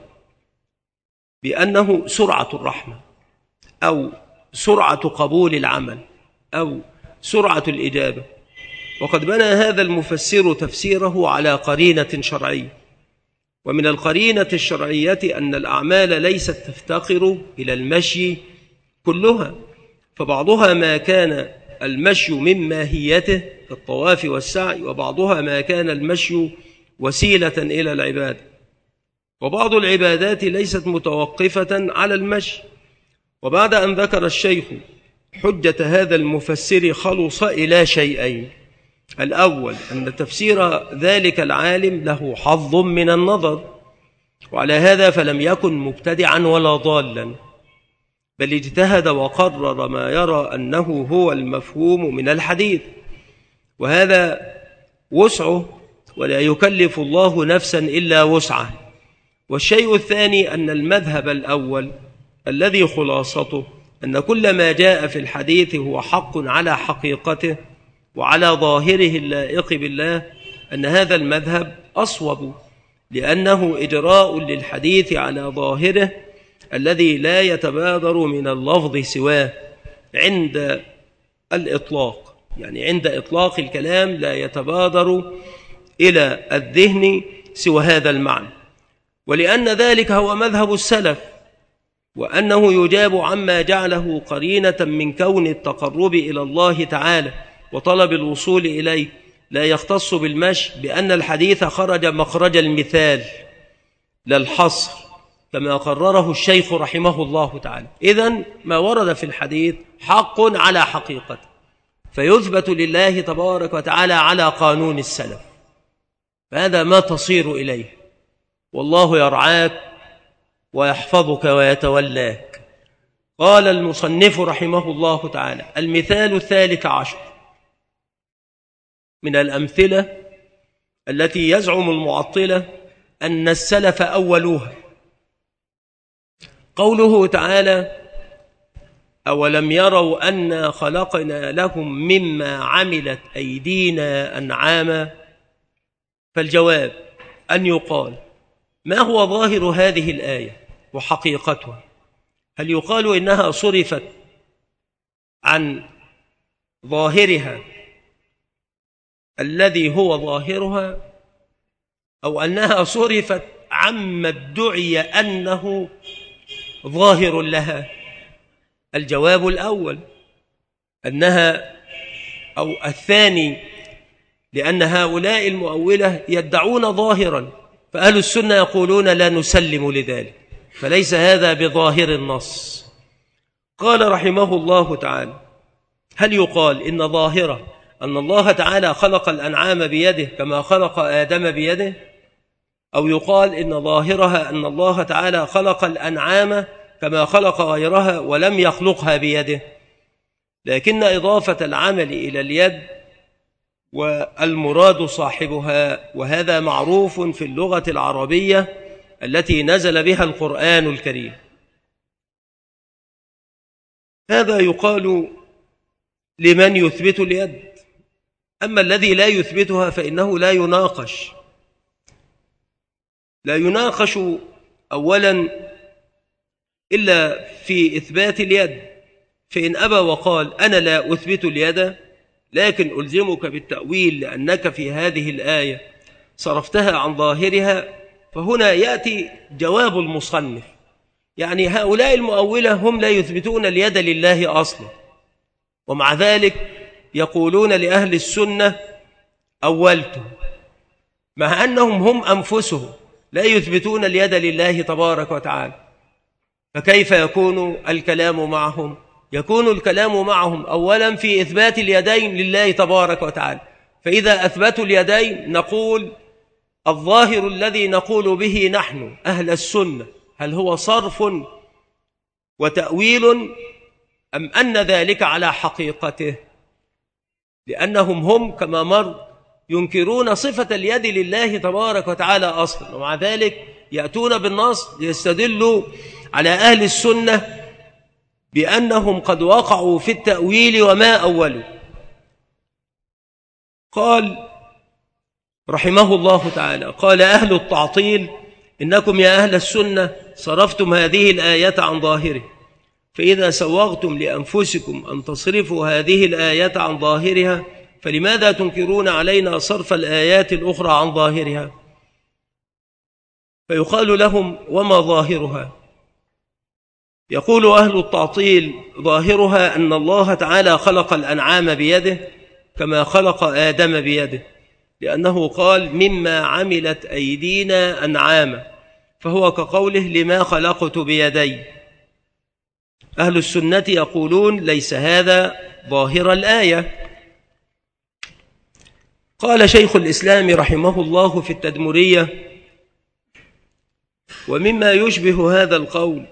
بأنه سرعة الرحمة أو سرعة قبول العمل أو سرعة الإجابة. وقد بنى هذا المفسر تفسيره على قرينة شرعية، ومن القرينة الشرعية أن الأعمال ليست تفتقر إلى المشي كلها، فبعضها ما كان المشي من ماهيته كالطواف والسعي، وبعضها ما كان المشي وسيلة إلى العبادة، وبعض العبادات ليست متوقفة على المشي. وبعد أن ذكر الشيخ حجة هذا المفسر خلص إلى شيئين: الأول أن تفسير ذلك العالم له حظ من النظر، وعلى هذا فلم يكن مبتدعا ولا ضالا، بل اجتهد وقرر ما يرى أنه هو المفهوم من الحديث، وهذا وسعه، ولا يكلف الله نفسا إلا وسعه. والشيء الثاني أن المذهب الأول الذي خلاصته أن كل ما جاء في الحديث هو حق على حقيقته وعلى ظاهره اللائق بالله، أن هذا المذهب أصوب، لأنه إجراء للحديث على ظاهره الذي لا يتبادر من اللفظ سواه عند الإطلاق، يعني عند إطلاق الكلام لا يتبادر إلى الذهن سوى هذا المعنى. ولأن ذلك هو مذهب السلف، وأنه يجاب عما جعله قرينة من كون التقرب إلى الله تعالى وطلب الوصول إليه لا يختص بالمشي، بأن الحديث خرج مخرج المثال لا الحصر، كما قرره الشيخ رحمه الله تعالى. إذن ما ورد في الحديث حق على حقيقته، فيثبت لله تبارك وتعالى على قانون السلف، فهذا ما تصير إليه، والله يرعاك ويحفظك ويتولاك. قال المصنف رحمه الله تعالى: المثال الثالث عشر من الأمثلة التي يزعم المعطلة أن السلف أولوها قوله تعالى: أولم يروا أنا خلقنا لهم مما عملت أيدينا أنعاما فالجواب أن يقال: ما هو ظاهر هذه الآية وحقيقتها؟ هل يقال إنها صرفت عن ظاهرها الذي هو ظاهرها، أو أنها صرفت عما ادعي أنه ظاهر لها؟ الجواب الأول، أنها أو الثاني، لأن هؤلاء المؤولة يدعون ظاهرا، فأهل السنة يقولون لا نسلم لذلك، فليس هذا بظاهر النص. قال رحمه الله تعالى: هل يقال إن ظاهرة أن الله تعالى خلق الأنعام بيده كما خلق آدم بيده، أو يقال إن ظاهرها أن الله تعالى خلق الأنعام كما خلق غيرها ولم يخلقها بيده؟ لكن إضافة العمل إلى اليد والمراد صاحبها، وهذا معروف في اللغة العربية التي نزل بها القرآن الكريم. هذا يقال لمن يثبت اليد، أما الذي لا يثبتها فإنه لا يناقش أولا إلا في إثبات اليد، فإن أبى وقال أنا لا أثبت اليد لكن ألزمك بالتأويل لأنك في هذه الآية صرفتها عن ظاهرها، فهنا يأتي جواب المصنف. يعني هؤلاء المؤولة هم لا يثبتون اليد لله أصلا، ومع ذلك يقولون لأهل السنة أولتم، مع أنهم هم أنفسهم لا يثبتون اليد لله تبارك وتعالى. فكيف يكون الكلام معهم؟ يكون الكلام معهم أولا في إثبات اليدين لله تبارك وتعالى، فإذا أثبتوا اليدين نقول الظاهر الذي نقول به نحن أهل السنة هل هو صرف وتأويل أم أن ذلك على حقيقته؟ لأنهم هم كما مر ينكرون صفة اليد لله تبارك وتعالى أصلا، ومع ذلك يأتون بالنص ليستدلوا على أهل السنة بأنهم قد وقعوا في التأويل وما أولوا. قال رحمه الله تعالى: قال أهل التعطيل: إنكم يا أهل السنة صرفتم هذه الآية عن ظاهره، فإذا سوغتم لأنفسكم أن تصرفوا هذه الآية عن ظاهرها فلماذا تنكرون علينا صرف الآيات الأخرى عن ظاهرها؟ فيقال لهم: وما ظاهرها؟ يقول أهل التعطيل: ظاهرها أن الله تعالى خلق الأنعام بيده كما خلق آدم بيده، لأنه قال: مما عملت أيدينا أنعاما، فهو كقوله: لما خلقت بيدي. أهل السنة يقولون: ليس هذا ظاهر الآية. قال شيخ الإسلام رحمه الله في التدمرية: ومما يشبه هذا القول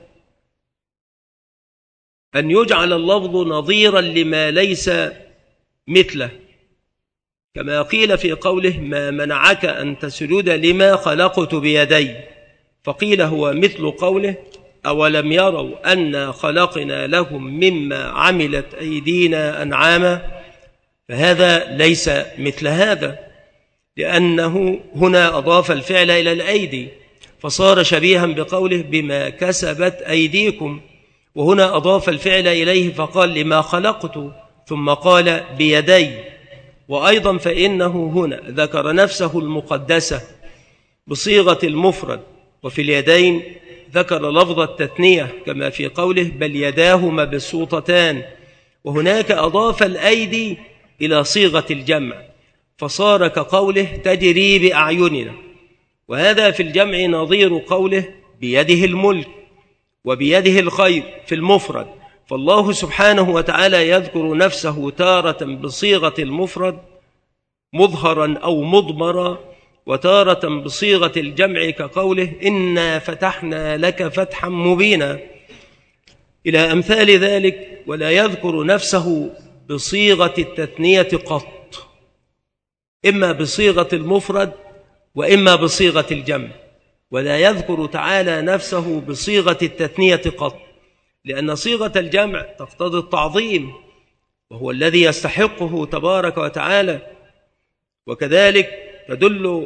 أن يجعل اللفظ نظيرا لما ليس مثله، كما قيل في قوله: ما منعك أن تسجد لما خلقت بيدي، فقيل هو مثل قوله: أولم يروا أنا خلقنا لهم مما عملت أيدينا أنعاما، فهذا ليس مثل هذا، لأنه هنا أضاف الفعل إلى الأيدي فصار شبيها بقوله: بما كسبت أيديكم، وهنا أضاف الفعل إليه فقال: لما خلقت، ثم قال بيدي. وأيضا فإنه هنا ذكر نفسه المقدسة بصيغة المفرد، وفي اليدين ذكر لفظ التثنية كما في قوله: بل يداه مبسوطتان، وهناك أضاف الأيدي إلى صيغة الجمع فصار كقوله: تجري بأعيننا، وهذا في الجمع نظير قوله: بيده الملك وبيده الخير في المفرد. فالله سبحانه وتعالى يذكر نفسه تارة بصيغة المفرد مظهرا أو مضمرا، وتارة بصيغة الجمع كقوله: إنا فتحنا لك فتحا مبينا، إلى أمثال ذلك. ولا يذكر نفسه بصيغة التثنية قط، إما بصيغة المفرد وإما بصيغة الجمع، ولا يذكر تعالى نفسه بصيغة التثنية قط، لأن صيغة الجمع تقتضي التعظيم وهو الذي يستحقه تبارك وتعالى، وكذلك تدل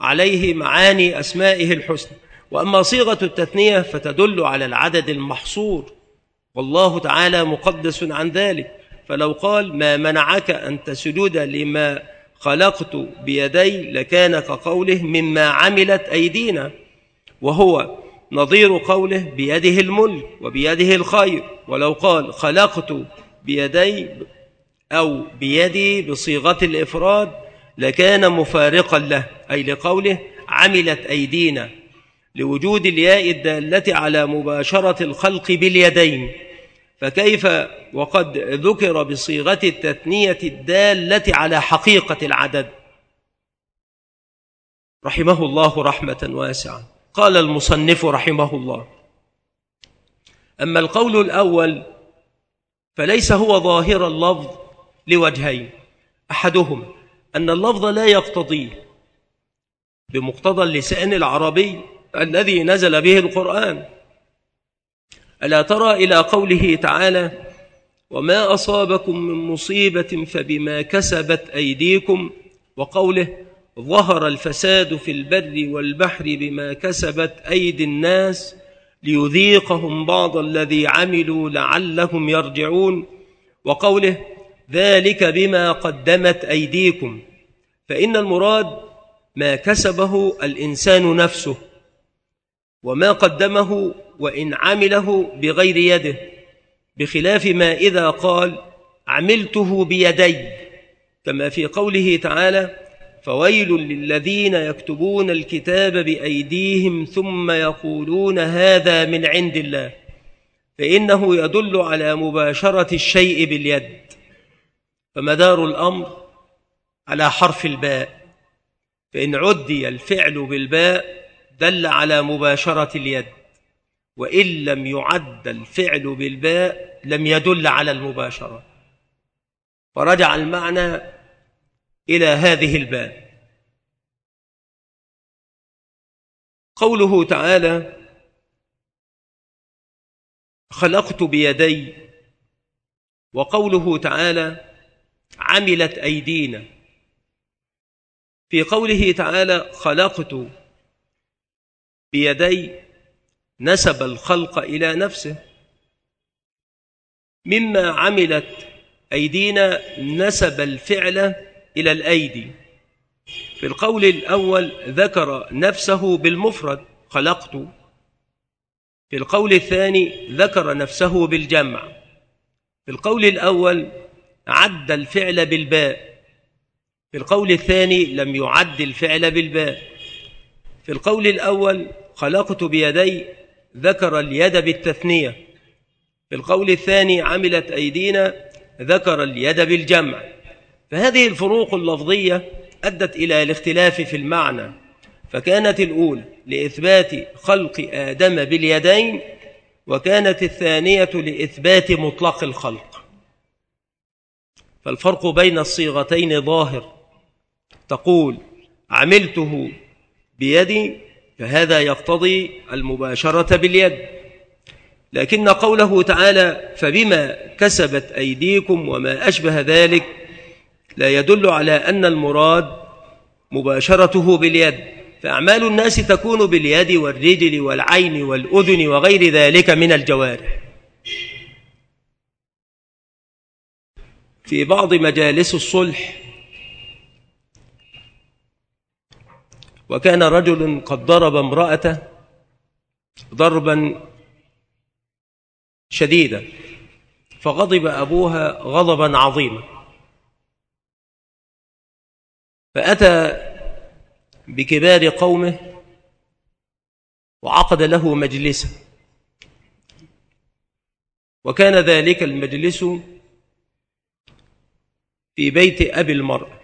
عليه معاني أسمائه الحسنى. وأما صيغة التثنية فتدل على العدد المحصور، والله تعالى مقدس عن ذلك. فلو قال ما منعك أن تسجد لما خلقت بيدي لكان كقوله مما عملت أيدينا، وهو نظير قوله بيده الملك وبيده الخير. ولو قال خلقت بيدي أو بيدي بصيغة الإفراد لكان مفارقا له، أي لقوله عملت أيدينا، لوجود الياء الدالة على مباشرة الخلق باليدين. فكيف وقد ذكر بصيغة التثنية الدالة على حقيقة العدد؟ رحمه الله رحمة واسعة. قال المصنف رحمه الله: أما القول الأول فليس هو ظاهر اللفظ لوجهين: أحدهما أن اللفظ لا يقتضيه بمقتضى اللسان العربي الذي نزل به القرآن. ألا ترى إلى قوله تعالى: وما أصابكم من مصيبة فبما كسبت أيديكم، وقوله ظهر الفساد في البر والبحر بما كسبت أيدي الناس ليذيقهم بعض الذي عملوا لعلهم يرجعون، وقوله ذلك بما قدمت أيديكم. فإن المراد ما كسبه الإنسان نفسه، وما قدمه وإن عمله بغير يده، بخلاف ما إذا قال عملته بيدي، كما في قوله تعالى فويل للذين يكتبون الكتاب بأيديهم ثم يقولون هذا من عند الله، فإنه يدل على مباشرة الشيء باليد. فمدار الأمر على حرف الباء، فإن عدي الفعل بالباء دل على مباشرة اليد، وإن لم يعد الفعل بالباء لم يدل على المباشرة. فرجع المعنى إلى هذه الباء. قوله تعالى خلقت بيدي، وقوله تعالى عملت أيدينا. في قوله تعالى خلقت بيدي نسب الخلق إلى نفسه، مما عملت أيدينا نسب الفعل إلى الأيدي. في القول الأول ذكر نفسه بالمفرد خلقت، في القول الثاني ذكر نفسه بالجمع. في القول الأول عد الفعل بالباء، في القول الثاني لم يعد الفعل بالباء. في القول الأول خلقت بيدي ذكر اليد بالتثنية، في القول الثاني عملت أيدينا ذكر اليد بالجمع. فهذه الفروق اللفظية أدت إلى الاختلاف في المعنى، فكانت الأولى لإثبات خلق آدم باليدين، وكانت الثانية لإثبات مطلق الخلق. فالفرق بين الصيغتين ظاهر، تقول عملته بيدي فهذا يقتضي المباشرة باليد، لكن قوله تعالى فبما كسبت أيديكم وما أشبه ذلك لا يدل على أن المراد مباشرته باليد. فأعمال الناس تكون باليد والرجل والعين والأذن وغير ذلك من الجوارح. في بعض مجالس الصلح وكان رجل قد ضرب امرأته ضربا شديدا، فغضب أبوها غضبا عظيما، فأتى بكبار قومه وعقد له مجلسا، وكان ذلك المجلس في بيت أبي المرأة،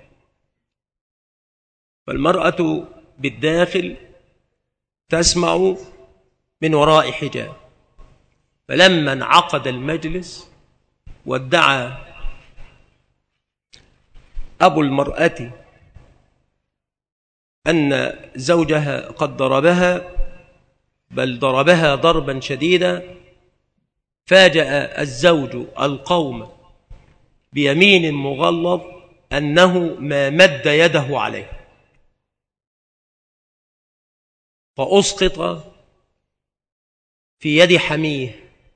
فالمرأة بالداخل تسمع من وراء حجاب. فلما انعقد المجلس وادعى أبو المرأة أن زوجها قد ضربها، بل ضربها ضربا شديدا، فاجأ الزوج القوم بيمين مغلظ أنه ما مد يده عليه. فأسقط في يد حميه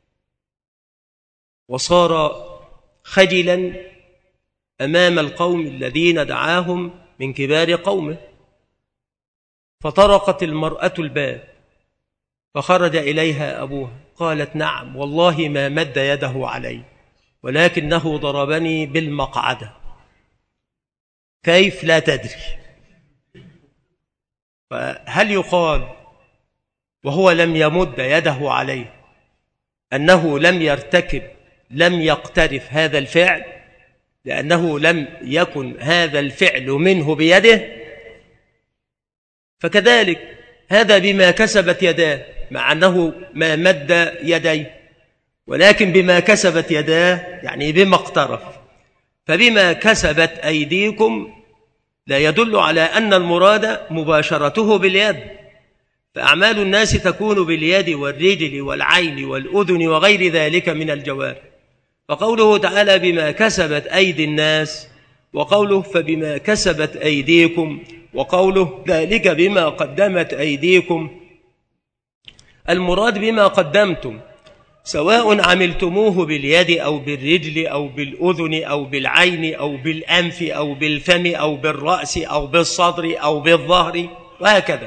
وصار خجلا أمام القوم الذين دعاهم من كبار قومه. فطرقت المرأة الباب فخرج إليها أبوها، قالت: نعم والله ما مد يده علي ولكنه ضربني بالمقعدة. كيف؟ لا تدري. فهل يقال وهو لم يمد يده عليه أنه لم يقترف هذا الفعل لأنه لم يكن هذا الفعل منه بيده؟ فكذلك هذا بما كسبت يداه، مع أنه ما مد يديه، ولكن بما كسبت يداه يعني بما اقترف. فبما كسبت أيديكم لا يدل على أن المراد مباشرته باليد، فأعمال الناس تكون باليد والرجل والعين والأذن وغير ذلك من الجوارح. فقوله تعالى بما كسبت أيدي الناس، وقوله فبما كسبت أيديكم، وقوله ذلك بما قدمت أيديكم، المراد بما قدمتم، سواء عملتموه باليد أو بالرجل أو بالأذن أو بالعين أو بالأنف أو بالفم أو بالرأس أو بالصدر أو بالظهر وهكذا.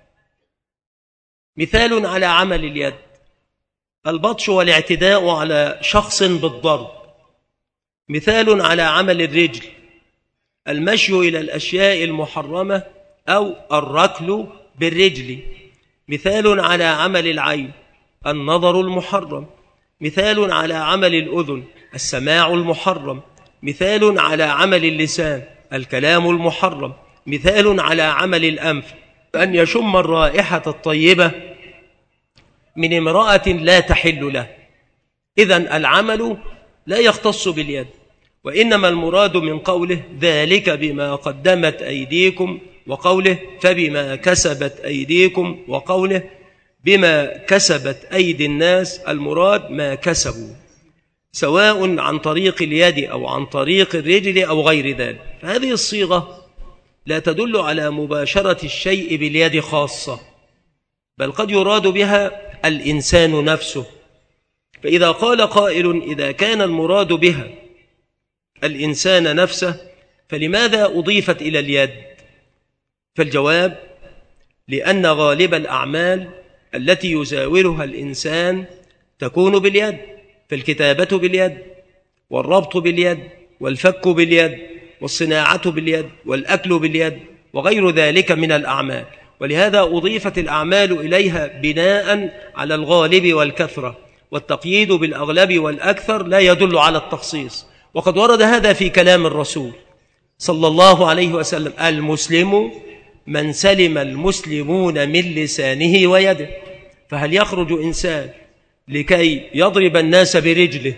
مثال على عمل اليد: البطش والاعتداء على شخص بالضرب. مثال على عمل الرجل: المشي إلى الأشياء المحرمة أو الركل بالرجل. مثال على عمل العين: النظر المحرم. مثال على عمل الأذن: السماع المحرم. مثال على عمل اللسان: الكلام المحرم. مثال على عمل الأنف: أن يشم الرائحة الطيبة من امرأة لا تحل له. إذن العمل لا يختص باليد، وإنما المراد من قوله ذلك بما قدمت أيديكم، وقوله فبما كسبت أيديكم، وقوله بما كسبت أيدي الناس، المراد ما كسبوا، سواء عن طريق اليد أو عن طريق الرجل أو غير ذلك. فهذه الصيغة لا تدل على مباشرة الشيء باليد خاصة، بل قد يراد بها الإنسان نفسه. فإذا قال قائل إذا كان المراد بها الإنسان نفسه فلماذا أضيفت إلى اليد؟ فالجواب: لأن غالب الأعمال التي يزاولها الإنسان تكون باليد، فالكتابة باليد، والربط باليد، والفك باليد، والصناعة باليد، والأكل باليد، وغير ذلك من الأعمال. ولهذا أضيفت الأعمال إليها بناء على الغالب والكثرة، والتقييد بالأغلب والأكثر لا يدل على التخصيص. وقد ورد هذا في كلام الرسول صلى الله عليه وسلم: المسلم من سلم المسلمون من لسانه ويده. فهل يخرج إنسان لكي يضرب الناس برجله،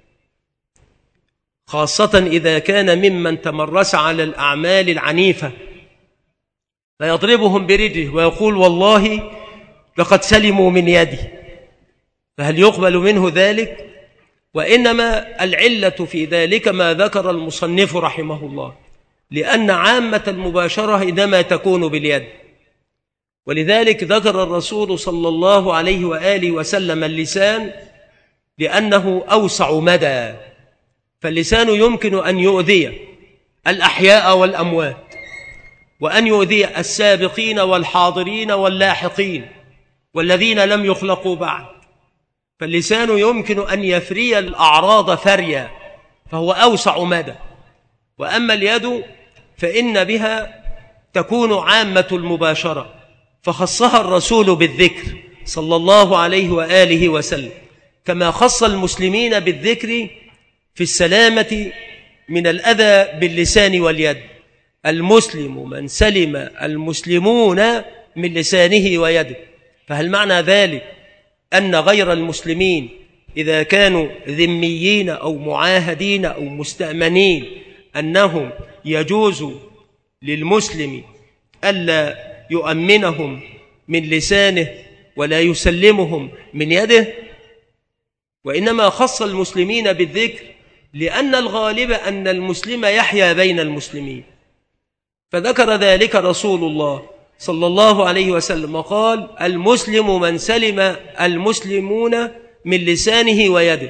خاصة إذا كان ممن تمرس على الأعمال العنيفة، فيضربهم برجله ويقول والله لقد سلموا من يدي؟ فهل يقبل منه ذلك؟ وإنما العلة في ذلك ما ذكر المصنف رحمه الله، لأن عامة المباشرة إنما تكون باليد. ولذلك ذكر الرسول صلى الله عليه وآله وسلم اللسان لأنه أوسع مدى، فاللسان يمكن أن يؤذي الأحياء والأموات، وأن يؤذي السابقين والحاضرين واللاحقين والذين لم يخلقوا بعد. فاللسان يمكن أن يفري الأعراض فريا، فهو أوسع مدى. وأما اليد فإن بها تكون عامة المباشرة، فخصها الرسول بالذكر صلى الله عليه وآله وسلم، كما خص المسلمين بالذكر في السلامة من الأذى باللسان واليد. المسلم من سلم المسلمون من لسانه ويده. فهل معنى ذلك أن غير المسلمين إذا كانوا ذميين أو معاهدين أو مستأمنين أنهم يجوز للمسلم ألا يؤمنهم من لسانه ولا يسلمهم من يده؟ وإنما خص المسلمين بالذكر لأن الغالب أن المسلم يحيا بين المسلمين، فذكر ذلك رسول الله صلى الله عليه وسلم وقال: المسلم من سلم المسلمون من لسانه ويده،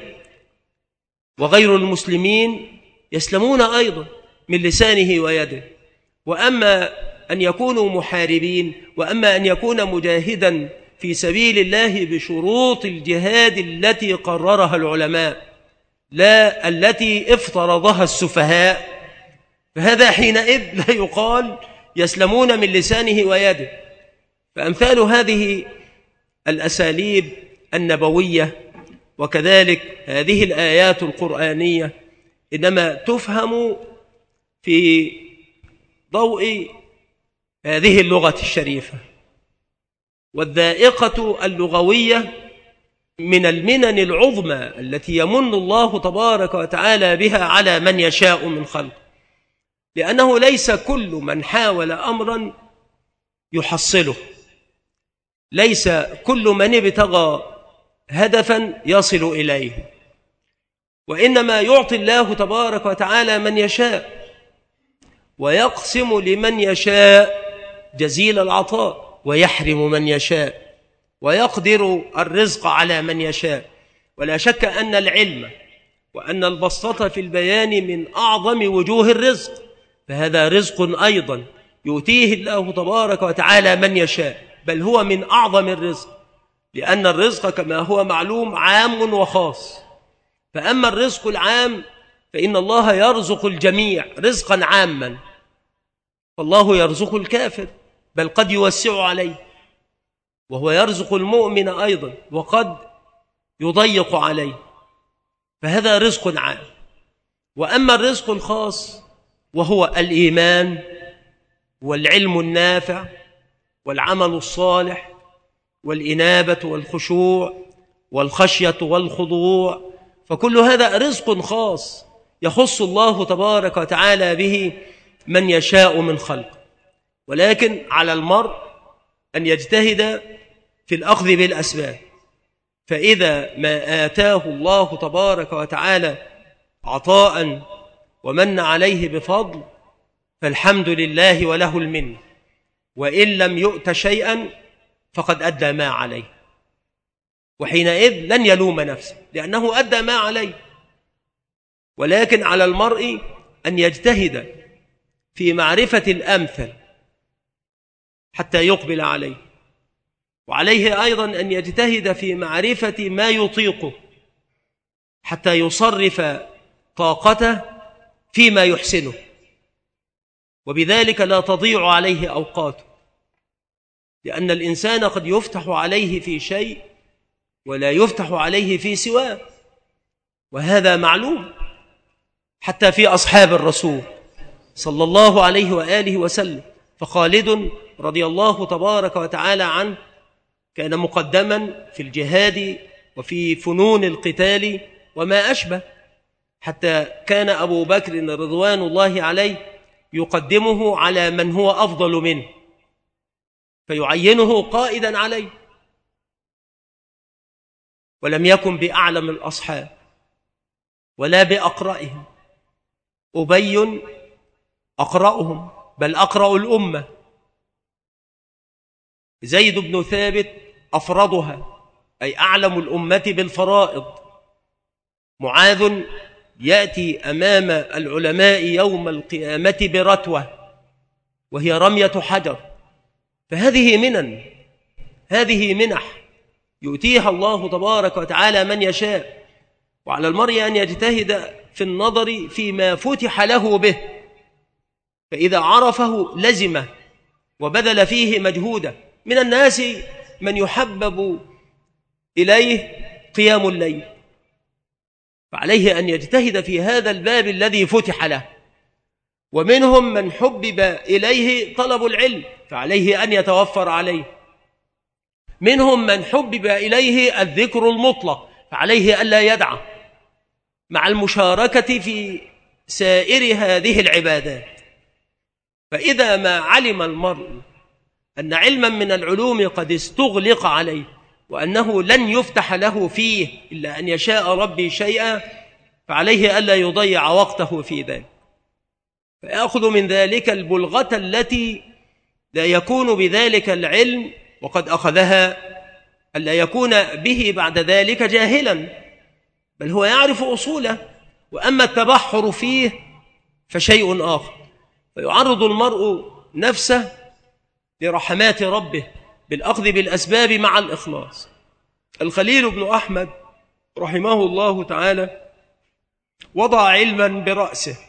وغير المسلمين يسلمون أيضا من لسانه ويده. وأما أن يكونوا محاربين، وأما أن يكون مجاهدا في سبيل الله بشروط الجهاد التي قررها العلماء لا التي افترضها السفهاء، فهذا حينئذ لا يقال يسلمون من لسانه ويده. فأمثال هذه الأساليب النبوية وكذلك هذه الآيات القرآنية إنما تفهم في ضوء هذه اللغة الشريفة. والذائقة اللغوية من المنن العظمى التي يمن الله تبارك وتعالى بها على من يشاء من خلقه، لأنه ليس كل من حاول أمرا يحصله، ليس كل من ابتغى هدفا يصل إليه، وإنما يعطي الله تبارك وتعالى من يشاء، ويقسم لمن يشاء جزيل العطاء، ويحرم من يشاء، ويقدر الرزق على من يشاء. ولا شك أن العلم وأن البسطة في البيان من أعظم وجوه الرزق، فهذا رزق أيضا يؤتيه الله تبارك وتعالى من يشاء، بل هو من أعظم الرزق، لأن الرزق كما هو معلوم عام وخاص. فأما الرزق العام فإن الله يرزق الجميع رزقا عاما، فالله يرزق الكافر بل قد يوسع عليه، وهو يرزق المؤمن أيضا وقد يضيق عليه، فهذا رزق عام. وأما الرزق الخاص وهو الإيمان والعلم النافع والعمل الصالح والإنابة والخشوع والخشية والخضوع، فكل هذا رزق خاص يخص الله تبارك وتعالى به من يشاء من خلقه. ولكن على المرء أن يجتهد في الأخذ بالأسباب، فإذا ما آتاه الله تبارك وتعالى عطاء ومن عليه بفضل فالحمد لله وله المنة، وإن لم يؤت شيئا فقد أدى ما عليه، وحينئذ لن يلوم نفسه لأنه أدى ما عليه. ولكن على المرء أن يجتهد في معرفة الأمثل حتى يقبل عليه، وعليه أيضا أن يجتهد في معرفة ما يطيقه حتى يصرف طاقته فيما يحسنه، وبذلك لا تضيع عليه أوقاته، لأن الإنسان قد يفتح عليه في شيء ولا يفتح عليه في سواه، وهذا معلوم حتى في أصحاب الرسول صلى الله عليه وآله وسلم. فخالد رضي الله تبارك وتعالى عنه كان مقدما في الجهاد وفي فنون القتال وما أشبه، حتى كان أبو بكر رضوان الله عليه يقدمه على من هو أفضل منه فيعينه قائدا عليه، ولم يكن بأعلم الأصحاب ولا بأقرأهم، أبي أقرأهم بل أقرأ الأمة، زيد بن ثابت أفرضها أي أعلم الأمة بالفرائض، معاذ يأتي أمام العلماء يوم القيامة برتوة وهي رمية حجر. فهذه منن، هذه منح يؤتيها الله تبارك وتعالى من يشاء، وعلى المرء أن يجتهد في النظر فيما فتح له به، فإذا عرفه لزمه وبذل فيه مجهوده. من الناس من يحبب إليه قيام الليل، فعليه أن يجتهد في هذا الباب الذي فتح له، ومنهم من حبب إليه طلب العلم فعليه أن يتوفر عليه، منهم من حبب إليه الذكر المطلق فعليه ألا يدع مع المشاركة في سائر هذه العبادات. فإذا ما علم المرء أن علما من العلوم قد استغلق عليه وأنه لن يفتح له فيه إلا أن يشاء ربي شيئا، فعليه ألا يضيع وقته في ذلك، فيأخذ من ذلك البلغة التي لا يكون بذلك العلم وقد أخذها، ألا يكون به بعد ذلك جاهلا، بل هو يعرف أصوله. وأما التبحر فيه فشيء آخر، فيعرض المرء نفسه لرحمات ربه بالأخذ بالأسباب مع الإخلاص. الخليل بن أحمد رحمه الله تعالى وضع علما برأسه،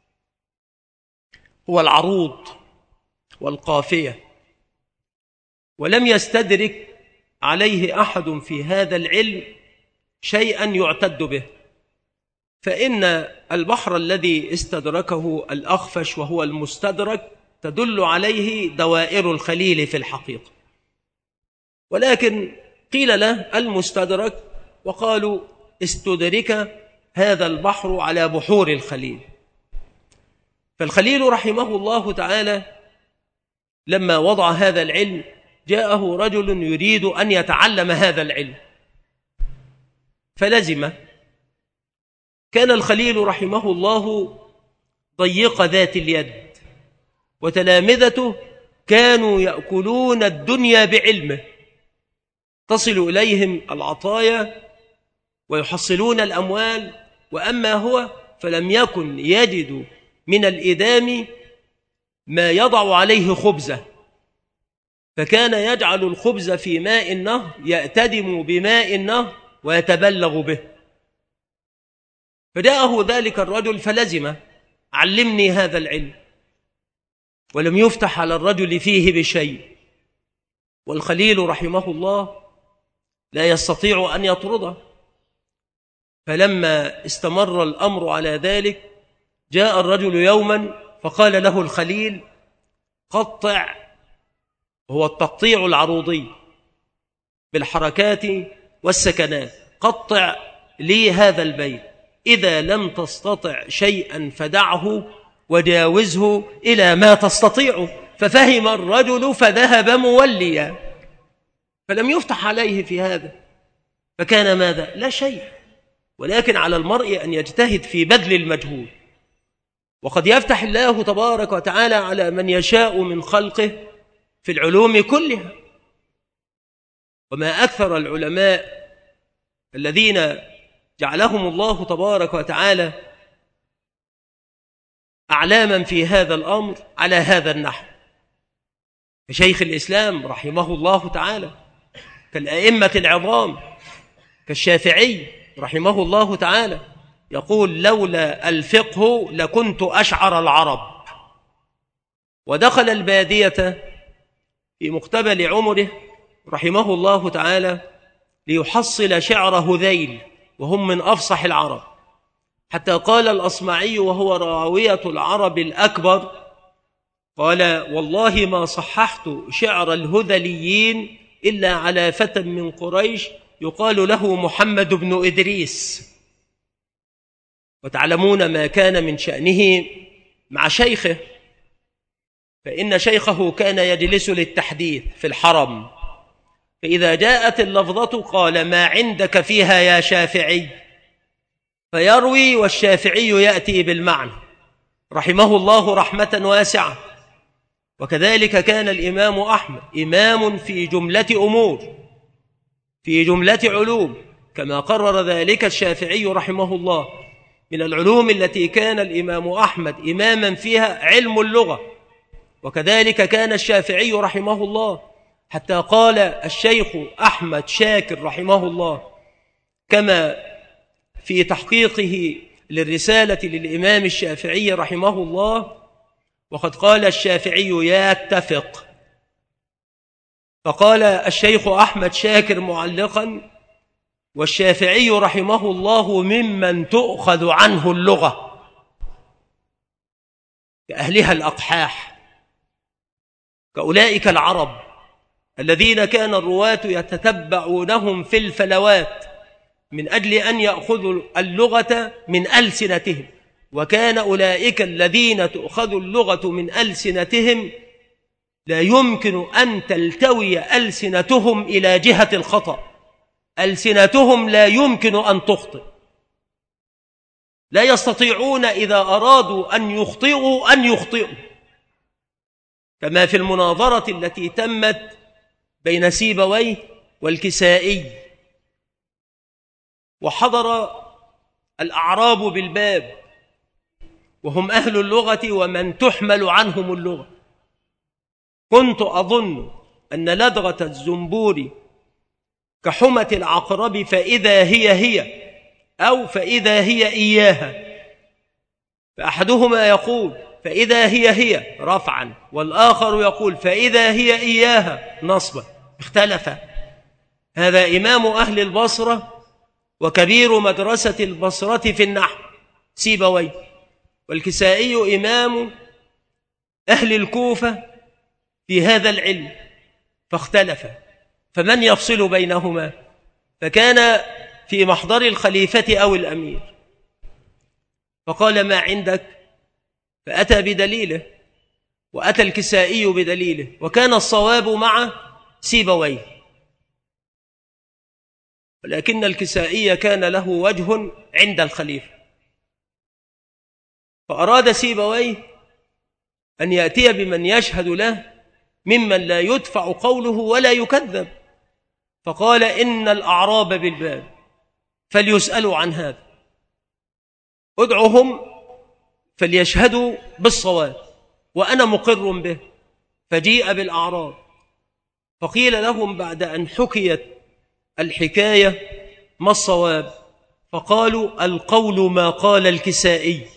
هو العروض والقافية، ولم يستدرك عليه أحد في هذا العلم شيئا يعتد به، فإن البحر الذي استدركه الأخفش وهو المستدرك تدل عليه دوائر الخليل في الحقيقة، ولكن قيل له المستدرك وقالوا استدرك هذا البحر على بحور الخليل. فالخليل رحمه الله تعالى لما وضع هذا العلم جاءه رجل يريد أن يتعلم هذا العلم فلزمه. كان الخليل رحمه الله ضيق ذات اليد، وتلامذته كانوا يأكلون الدنيا بعلمه، تصل إليهم العطايا ويحصلون الأموال، وأما هو فلم يكن يجد من الإدام ما يضع عليه خبزه، فكان يجعل الخبز في ماء النهر يأتدم بماء النهر ويتبلغ به. فجاءه ذلك الرجل فلزمه: علمني هذا العلم. ولم يفتح على الرجل فيه بشيء، والخليل رحمه الله لا يستطيع أن يطرده. فلما استمر الأمر على ذلك جاء الرجل يوما فقال له الخليل: قطع، هو التقطيع العروضي بالحركات والسكنات، قطع لي هذا البيت: إذا لم تستطع شيئا فدعه وجاوزه إلى ما تستطيع. ففهم الرجل فذهب موليا، فلم يفتح عليه في هذا، فكان ماذا؟ لا شيء. ولكن على المرء أن يجتهد في بذل المجهود، وقد يفتح الله تبارك وتعالى على من يشاء من خلقه في العلوم كلها. وما أكثر العلماء الذين جعلهم الله تبارك وتعالى أعلاما في هذا الأمر على هذا النحو، كشيخ الإسلام رحمه الله تعالى، كالأئمة العظام كالشافعي رحمه الله تعالى، يقول: لولا الفقه لكنت أشعر العرب. ودخل البادية في مقتبل عمره رحمه الله تعالى ليحصل شعر هذيل، وهم من أفصح العرب، حتى قال الأصمعي وهو راوية العرب الأكبر، قال: والله ما صححت شعر الهذليين إلا على فتى من قريش يقال له محمد بن إدريس. وتعلمون ما كان من شأنه مع شيخه، فإن شيخه كان يجلس للتحديث في الحرم، فإذا جاءت اللفظة قال: ما عندك فيها يا شافعي، فيروي والشافعي يأتي بالمعنى رحمه الله رحمة واسعة. وكذلك كان الإمام أحمد إمام في جملة أمور، في جملة علوم، كما قرر ذلك الشافعي رحمه الله. من العلوم التي كان الإمام أحمد إماما فيها علم اللغة، وكذلك كان الشافعي رحمه الله، حتى قال الشيخ أحمد شاكر رحمه الله كما في تحقيقه للرسالة للإمام الشافعي رحمه الله: وقد قال الشافعي يتفق. فقال الشيخ أحمد شاكر معلقا: والشافعي رحمه الله ممن تؤخذ عنه اللغة، كأهلها الأقحاح، كأولئك العرب الذين كان الرواة يتتبعونهم في الفلوات من أجل أن يأخذوا اللغة من ألسنتهم، وكان أولئك الذين تؤخذ اللغة من ألسنتهم لا يمكن أن تلتوي ألسنتهم إلى جهة الخطأ، ألسنتهم لا يمكن أن تخطئ، لا يستطيعون إذا أرادوا أن يخطئوا كما في المناظرة التي تمت بين سيبويه والكسائي، وحضر الأعراب بالباب وهم أهل اللغة ومن تحمل عنهم اللغة. كنت أظن أن لدغة الزنبور كحمة العقرب فإذا هي أو فإذا هي إياها، فأحدهما يقول فإذا هي رفعا، والآخر يقول فإذا هي إياها نصبا، اختلف. هذا إمام أهل البصرة وكبير مدرسة البصرة في النحو سيبويه، والكسائي إمام أهل الكوفة في هذا العلم، فاختلف، فمن يفصل بينهما؟ فكان في محضر الخليفة أو الأمير، فقال ما عندك؟ فأتى بدليله، وأتى الكسائي بدليله، وكان الصواب مع سيبويه، ولكن الكسائي كان له وجه عند الخليفة، فأراد سيبويه أن يأتي بمن يشهد له ممن لا يدفع قوله ولا يكذب، فقال إن الأعراب بالباب فليسألوا عن هذا، ادعهم فليشهدوا بالصواب وأنا مقر به. فجيء بالأعراب فقيل لهم بعد أن حكيت الحكاية ما الصواب؟ فقالوا القول ما قال الكسائي.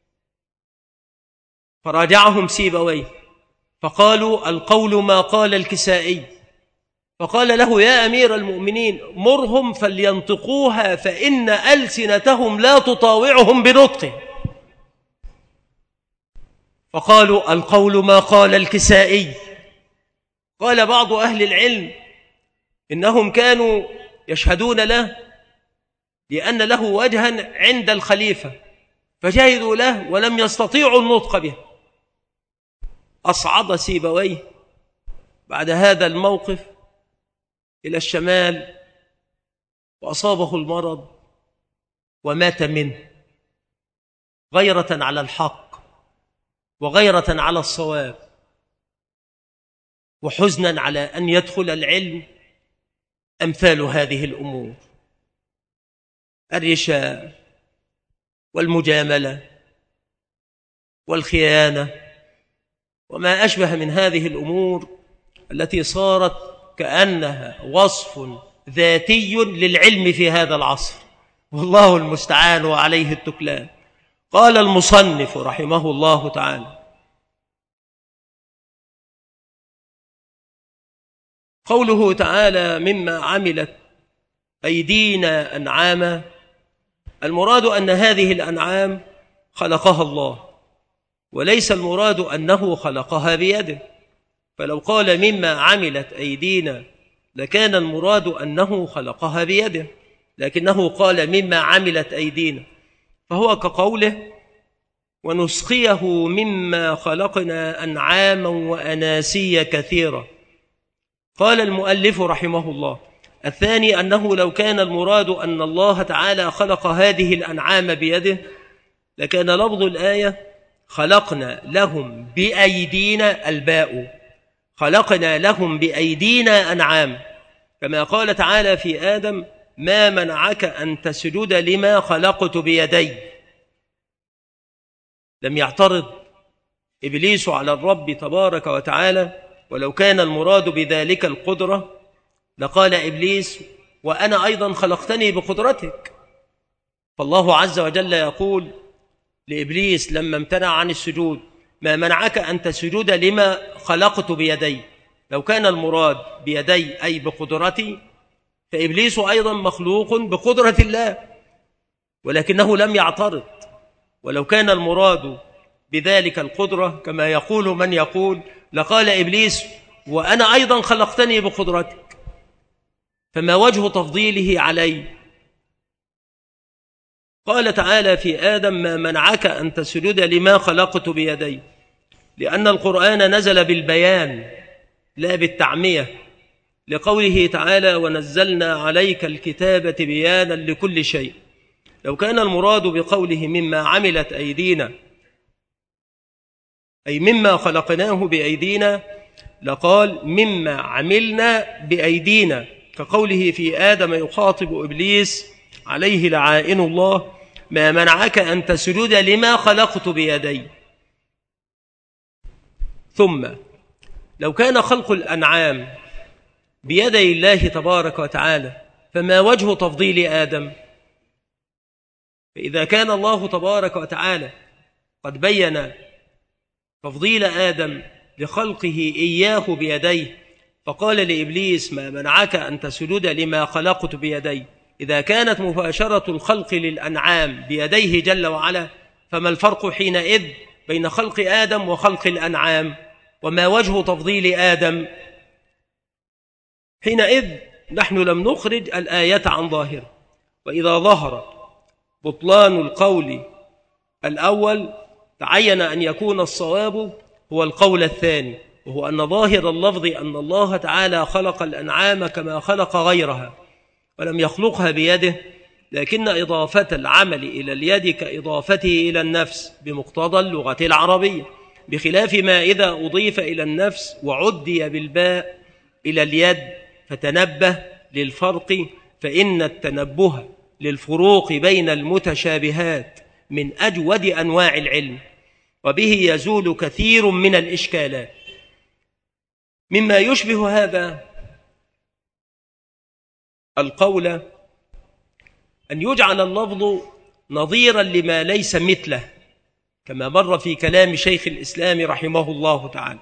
فراجعهم سيبويه فقالوا القول ما قال الكسائي، فقال له يا أمير المؤمنين مرهم فلينطقوها فإن ألسنتهم لا تطاوعهم بنطقه. فقالوا القول ما قال الكسائي. قال بعض أهل العلم إنهم كانوا يشهدون له لأن له وجها عند الخليفة فشهدوا له ولم يستطيعوا النطق به. أصعد سيبويه بعد هذا الموقف إلى الشمال وأصابه المرض ومات منه، غيرة على الحق وغيرة على الصواب، وحزنا على أن يدخل العلم أمثال هذه الأمور، الرشاء والمجاملة والخيانة وما أشبه من هذه الأمور التي صارت كأنها وصف ذاتي للعلم في هذا العصر، والله المستعان وعليه التكلان. قال المصنف رحمه الله تعالى: قوله تعالى مما عملت أيدينا أنعاما، المراد أن هذه الأنعام خلقها الله، وليس المراد أنه خلقها بيده، فلو قال مما عملت أيدينا لكان المراد أنه خلقها بيده، لكنه قال مما عملت أيدينا، فهو كقوله ونسقيه مما خلقنا أنعاما وأناسيا كثيرا. قال المؤلف رحمه الله: الثاني أنه لو كان المراد أن الله تعالى خلق هذه الأنعام بيده لكان لفظ الآية خلقنا لهم بأيدينا، الباء خلقنا لهم بأيدينا أنعام، كما قال تعالى في آدم ما منعك أن تسجد لما خلقت بيدي. لم يعترض إبليس على الرب تبارك وتعالى، ولو كان المراد بذلك القدرة لقال إبليس وأنا أيضا خلقتني بقدرتك. فالله عز وجل يقول لإبليس لما امتنع عن السجود ما منعك أن تسجد لما خلقت بيدي. لو كان المراد بيدي أي بقدرتي فإبليس أيضا مخلوق بقدرة الله، ولكنه لم يعترض. ولو كان المراد بذلك القدرة كما يقول من يقول لقال إبليس وأنا أيضا خلقتني بقدرتك، فما وجه تفضيله علي؟ قال تعالى في آدم ما منعك أن تسجد لما خلقت بيدي، لأن القرآن نزل بالبيان لا بالتعمية، لقوله تعالى ونزلنا عليك الكتاب بيانا لكل شيء. لو كان المراد بقوله مما عملت أيدينا أي مما خلقناه بأيدينا، لقال مما عملنا بأيدينا، كقوله في آدم يخاطب إبليس عليه لعائن الله: ما منعك أن تسجد لما خلقت بيدي. ثم لو كان خلق الأنعام بيدي الله تبارك وتعالى، فما وجه تفضيل آدم؟ فإذا كان الله تبارك وتعالى قد بين تفضيل آدم لخلقه إياه بيديه، فقال لإبليس: ما منعك أن تسجد لما خلقت بيدي. إذا كانت مباشرة الخلق للأنعام بيديه جل وعلا، فما الفرق حينئذ بين خلق آدم وخلق الأنعام؟ وما وجه تفضيل آدم؟ حينئذ نحن لم نخرج الآية عن ظاهره. وإذا ظهر بطلان القول الأول، تعين أن يكون الصواب هو القول الثاني، وهو أن ظاهر اللفظ أن الله تعالى خلق الأنعام كما خلق غيرها، ولم يخلقها بيده، لكن إضافة العمل إلى اليد كإضافته إلى النفس بمقتضى اللغة العربية، بخلاف ما إذا أضيف إلى النفس وعدي بالباء إلى اليد. فتنبه للفرق، فإن التنبه للفروق بين المتشابهات من أجود أنواع العلم، وبه يزول كثير من الإشكالات. مما يشبه هذا القول أن يجعل اللفظ نظيرا لما ليس مثله، كما مر في كلام شيخ الإسلام رحمه الله تعالى.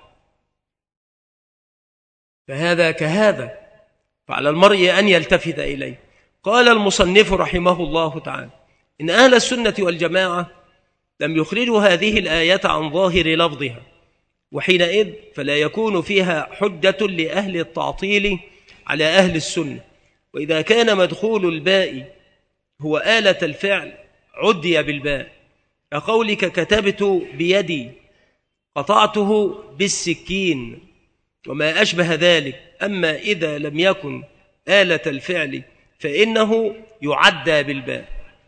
فهذا كهذا، فعلى المرء أن يلتفت إليه. قال المصنف رحمه الله تعالى: إن أهل السنة والجماعة لم يخرجوا هذه الآية عن ظاهر لفظها، وحينئذ فلا يكون فيها حجة لأهل التعطيل على أهل السنة. وإذا كان مدخول الباء هو آلة الفعل عدي بالباء، كقولك: كتبت بيدي، قطعته بالسكين، وما أشبه ذلك. أما إذا لم يكن آلة الفعل فإنه يعدى بالباء.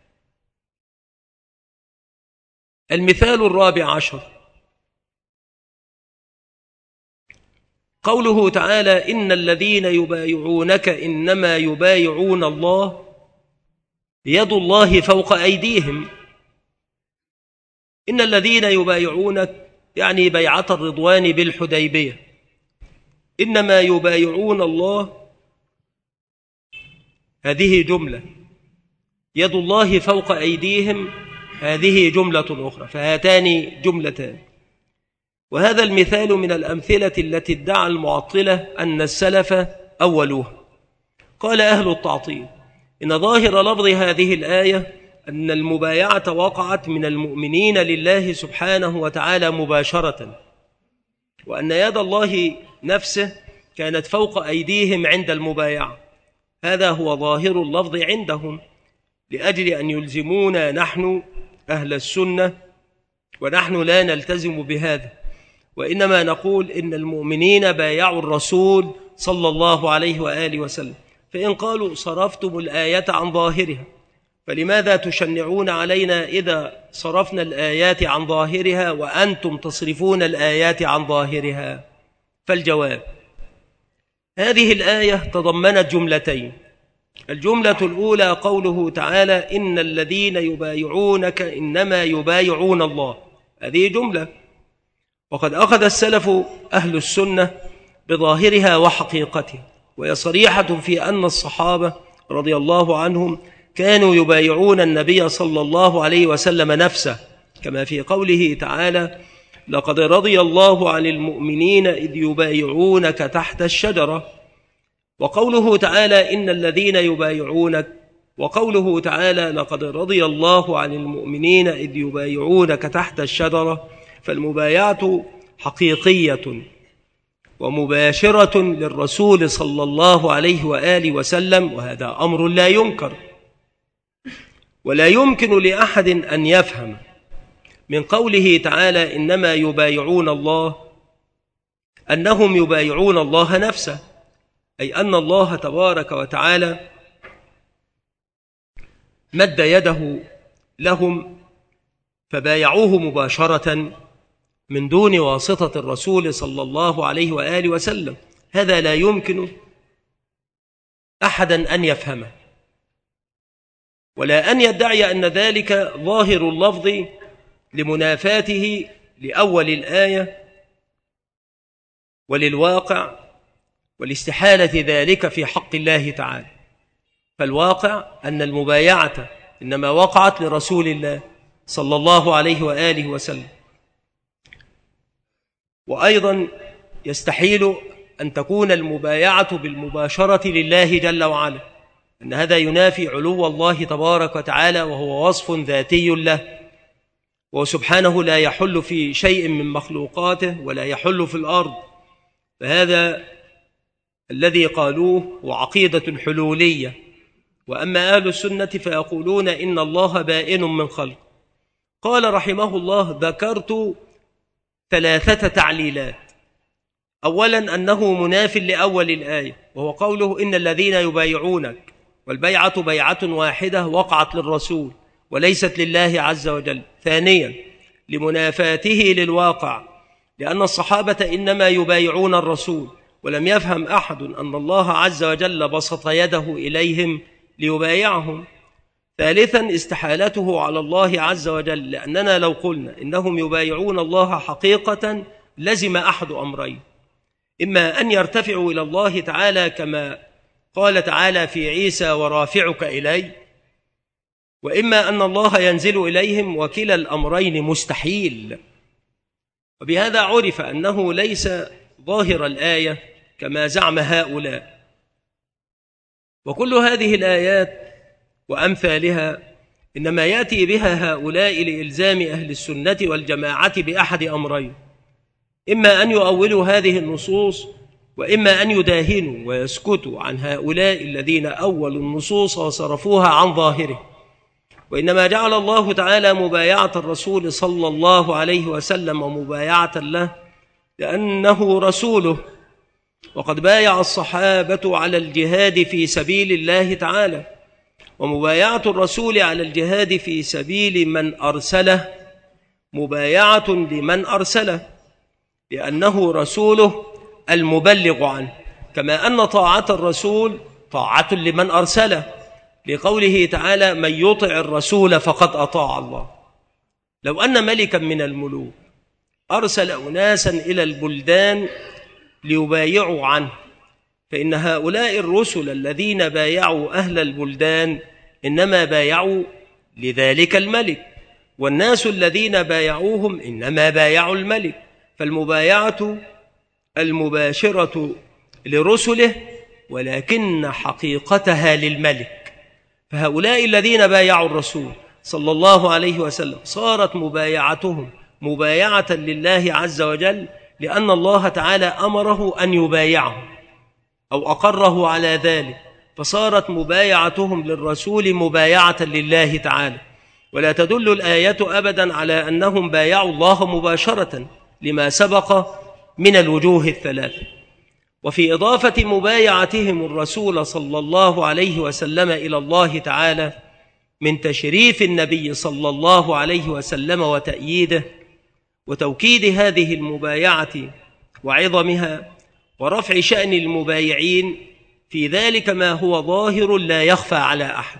المثال الرابع عشر قوله تعالى: إن الذين يبايعونك إنما يبايعون الله يد الله فوق أيديهم. إن الذين يبايعونك يعني بيعة الرضوان بالحديبية، إنما يبايعون الله هذه جملة، يد الله فوق أيديهم هذه جملة أخرى، فهاتان جملتان. وهذا المثال من الأمثلة التي ادعى المعطلة أن السلف أولوها. قال أهل التعطيل: إن ظاهر لفظ هذه الآية أن المبايعة وقعت من المؤمنين لله سبحانه وتعالى مباشرة، وأن يد الله نفسه كانت فوق أيديهم عند المبايعة. هذا هو ظاهر اللفظ عندهم، لأجل أن يلزمونا نحن أهل السنة، ونحن لا نلتزم بهذا، وإنما نقول إن المؤمنين بايعوا الرسول صلى الله عليه وآله وسلم. فإن قالوا: صرفتم الآية عن ظاهرها، فلماذا تشنعون علينا إذا صرفنا الآيات عن ظاهرها وأنتم تصرفون الآيات عن ظاهرها؟ فالجواب: هذه الآية تضمنت جملتين. الجملة الأولى قوله تعالى: إن الذين يبايعونك إنما يبايعون الله، هذه جملة، وقد أخذ السلف أهل السنة بظاهرها وحقيقتها، وهي صريحة في أن الصحابة رضي الله عنهم كانوا يبايعون النبي صلى الله عليه وسلم نفسه، كما في قوله تعالى: لقد رضي الله عن المؤمنين إذ يبايعونك تحت الشجرة. وقوله تعالى: إن الذين يبايعونك، وقوله تعالى: لقد رضي الله عن المؤمنين إذ يبايعونك تحت الشجرة. فالمبايعة حقيقية ومباشرة للرسول صلى الله عليه وآله وسلم، وهذا أمر لا ينكر. ولا يمكن لأحد أن يفهم من قوله تعالى: إنما يبايعون الله أنهم يبايعون الله نفسه، أي أن الله تبارك وتعالى مد يده لهم فبايعوه مباشرة، من دون واسطة الرسول صلى الله عليه وآله وسلم. هذا لا يمكن أحدا أن يفهمه، ولا أن يدعي أن ذلك ظاهر اللفظ لمنافاته لأول الآية وللواقع ولاستحالة ذلك في حق الله تعالى. فالواقع أن المبايعة إنما وقعت لرسول الله صلى الله عليه وآله وسلم. وأيضا يستحيل أن تكون المبايعة بالمباشرة لله جل وعلا، أن هذا ينافي علو الله تبارك وتعالى، وهو وصف ذاتي له، وسبحانه لا يحل في شيء من مخلوقاته ولا يحل في الأرض. فهذا الذي قالوه وعقيدة الحلولية. وأما أهل السنة فيقولون إن الله بائن من خلق. قال رحمه الله: ذكرت 3 تعليلات. أولا أنه مناف لأول الآية، وهو قوله: إن الذين يبايعونك، والبيعة بيعة واحدة وقعت للرسول وليست لله عز وجل. ثانيا لمنافاته للواقع، لأن الصحابة إنما يبايعون الرسول، ولم يفهم أحد أن الله عز وجل بسط يده إليهم ليبايعهم. ثالثا استحالته على الله عز وجل، لأننا لو قلنا إنهم يبايعون الله حقيقة لزم أحد أمرين: إما أن يرتفعوا إلى الله تعالى كما قال تعالى في عيسى: ورافعك إلي، وإما أن الله ينزل إليهم، وكلا الأمرين مستحيل. وبهذا عرف أنه ليس ظاهر الآية كما زعم هؤلاء. وكل هذه الآيات وأمثالها إنما يأتي بها هؤلاء لإلزام أهل السنة والجماعة بأحد أمرين: إما أن يؤولوا هذه النصوص، وإما أن يداهنوا ويسكتوا عن هؤلاء الذين أولوا النصوص وصرفوها عن ظاهره. وإنما جعل الله تعالى مبايعة الرسول صلى الله عليه وسلم ومبايعة له لأنه رسوله، وقد بايع الصحابة على الجهاد في سبيل الله تعالى. ومبايعة الرسول على الجهاد في سبيل من أرسله مبايعة لمن أرسله، لأنه رسوله المبلغ عنه، كما أن طاعة الرسول طاعة لمن أرسله، لقوله تعالى: من يطع الرسول فقد أطاع الله. لو أن ملكا من الملوك أرسل أناسا إلى البلدان ليبايعوا عنه، فإن هؤلاء الرسل الذين بايعوا أهل البلدان إنما بايعوا لذلك الملك، والناس الذين بايعوهم إنما بايعوا الملك. فالمبايعة المباشرة لرسله، ولكن حقيقتها للملك. فهؤلاء الذين بايعوا الرسول صلى الله عليه وسلم صارت مبايعتهم مبايعة لله عز وجل، لأن الله تعالى أمره أن يبايعه أو أقره على ذلك، فصارت مبايعتهم للرسول مبايعة لله تعالى. ولا تدل الآية أبدا على أنهم بايعوا الله مباشرة لما سبق من الوجوه الثلاثة. وفي إضافة مبايعتهم الرسول صلى الله عليه وسلم إلى الله تعالى من تشريف النبي صلى الله عليه وسلم وتأييده وتوكيد هذه المبايعة وعظمها ورفع شأن المبايعين، في ذلك ما هو ظاهر لا يخفى على أحد.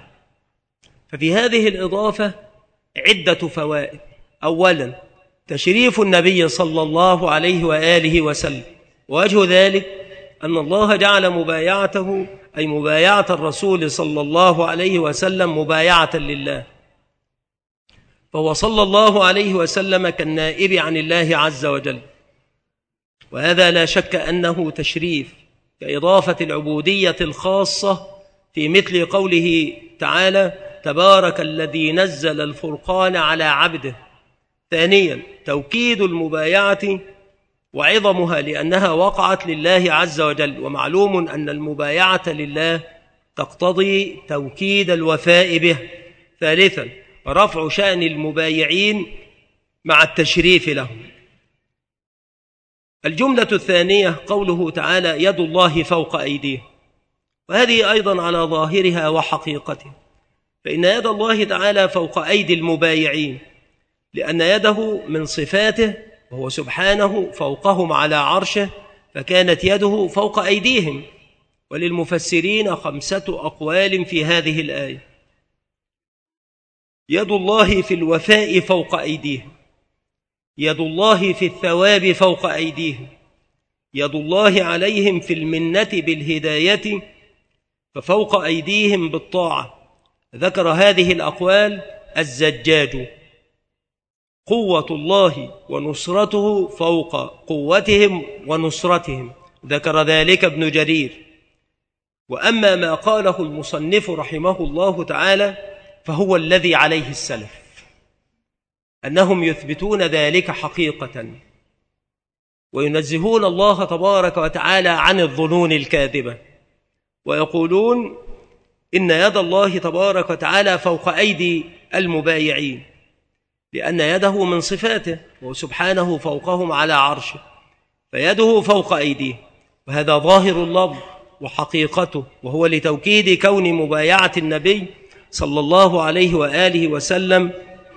ففي هذه الإضافة عدة فوائد. أولا تشريف النبي صلى الله عليه وآله وسلم، ووجه ذلك أن الله جعل مبايعته أي مبايعة الرسول صلى الله عليه وسلم مبايعة لله، فهو صلى الله عليه وسلم كالنائب عن الله عز وجل، وهذا لا شك أنه تشريف كإضافة العبودية الخاصة في مثل قوله تعالى: تبارك الذي نزل الفرقان على عبده. ثانيا توكيد المبايعة وعظمها لأنها وقعت لله عز وجل، ومعلوم أن المبايعة لله تقتضي توكيد الوفاء به. ثالثا رفع شأن المبايعين مع التشريف لهم. الجملة الثانية قوله تعالى: يد الله فوق أيديه، وهذه أيضا على ظاهرها وحقيقتها، فإن يد الله تعالى فوق أيدي المبايعين، لأن يده من صفاته وهو سبحانه فوقهم على عرشه، فكانت يده فوق أيديهم. وللمفسرين 5 أقوال في هذه الآية. يد الله في الوفاء فوق أيديهم، يد الله في الثواب فوق أيديهم، يد الله عليهم في المنة بالهداية ففوق أيديهم بالطاعة. ذكر هذه الأقوال الزجاج. قوة الله ونصرته فوق قوتهم ونصرتهم، ذكر ذلك ابن جرير. وأما ما قاله المصنف رحمه الله تعالى فهو الذي عليه السلف، أنهم يثبتون ذلك حقيقة وينزهون الله تبارك وتعالى عن الظنون الكاذبة، ويقولون إن يد الله تبارك وتعالى فوق أيدي المبايعين، لأن يده من صفاته، وسبحانه فوقهم على عرشه، فيده فوق أيديه. وهذا ظاهر اللفظ وحقيقته، وهو لتوكيد كون مبايعة النبي صلى الله عليه وآله وسلم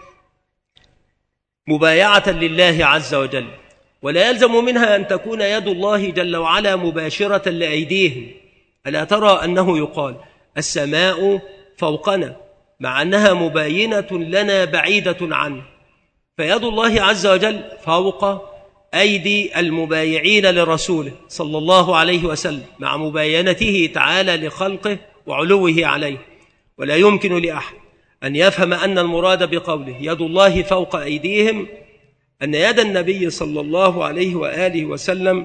مبايعة لله عز وجل. ولا يلزم منها أن تكون يد الله جل وعلا مباشرة لأيديهم. ألا ترى أنه يقال السماء فوقنا، مع أنها مباينة لنا بعيدة عنه، فيد الله عز وجل فوق أيدي المبايعين لرسوله صلى الله عليه وسلم، مع مباينته تعالى لخلقه وعلوه عليه. ولا يمكن لأحد أن يفهم أن المراد بقوله يد الله فوق أيديهم أن يد النبي صلى الله عليه وآله وسلم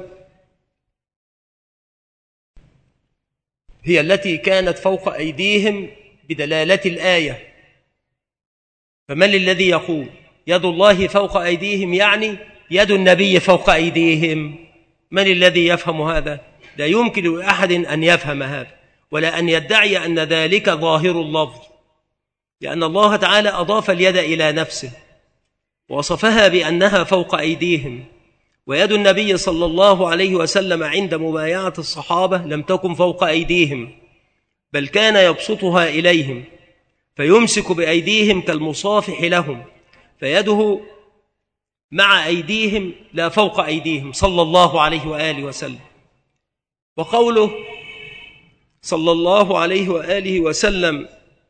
هي التي كانت فوق أيديهم بدلالة الآية. فمن الذي يقول يد الله فوق أيديهم يعني يد النبي فوق أيديهم؟ من الذي يفهم هذا؟ لا يمكن لأحد أن يفهم هذا، ولا أن يدعي أن ذلك ظاهر اللفظ، لأن الله تعالى أضاف اليد إلى نفسه ووصفها بأنها فوق أيديهم. ويد النبي صلى الله عليه وسلم عند مبايعة الصحابة لم تكن فوق أيديهم، بل كان يبسطها إليهم فيمسك بأيديهم كالمصافح لهم، فيده مع أيديهم لا فوق أيديهم صلى الله عليه وآله وسلم. وقوله صلى الله عليه وآله وسلم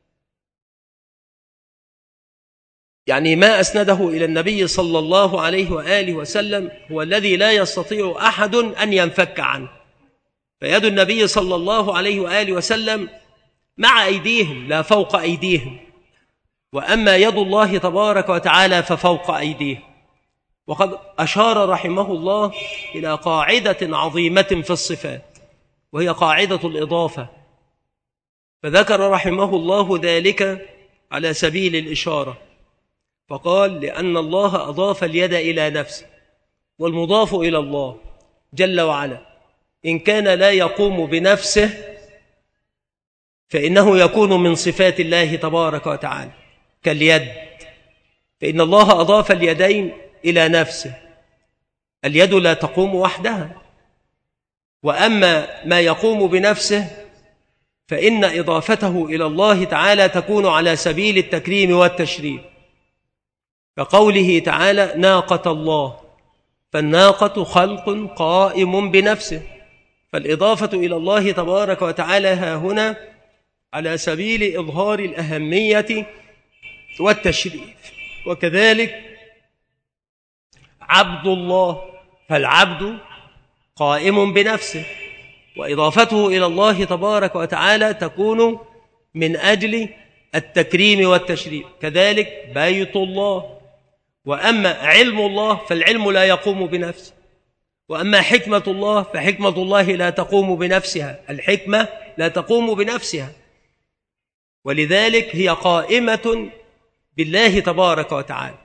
يعني ما أسنده إلى النبي صلى الله عليه وآله وسلم هو الذي لا يستطيع أحد أن ينفك عنه. فيد النبي صلى الله عليه وآله وسلم مع أيديهم لا فوق أيديهم، وأما يد الله تبارك وتعالى ففوق أيديه. وقد أشار رحمه الله إلى قاعدة عظيمة في الصفات، وهي قاعدة الإضافة، فذكر رحمه الله ذلك على سبيل الإشارة، فقال لأن الله أضاف اليد إلى نفسه، والمضاف إلى الله جل وعلا إن كان لا يقوم بنفسه فإنه يكون من صفات الله تبارك وتعالى كاليد، فإن الله أضاف اليدين إلى نفسه. اليد لا تقوم وحدها، وأما ما يقوم بنفسه فإن إضافته إلى الله تعالى تكون على سبيل التكريم والتشريف، كقوله تعالى ناقة الله، فالناقة خلق قائم بنفسه، فالإضافة إلى الله تبارك وتعالى ها هنا على سبيل إظهار الأهمية والتشريف. وكذلك عبد الله، فالعبد قائم بنفسه، وإضافته إلى الله تبارك وتعالى تكون من أجل التكريم والتشريف. كذلك بيت الله. وأما علم الله فالعلم لا يقوم بنفسه، وأما حكمة الله فحكمة الله لا تقوم بنفسها، الحكمة لا تقوم بنفسها، ولذلك هي قائمة بالله تبارك وتعالى.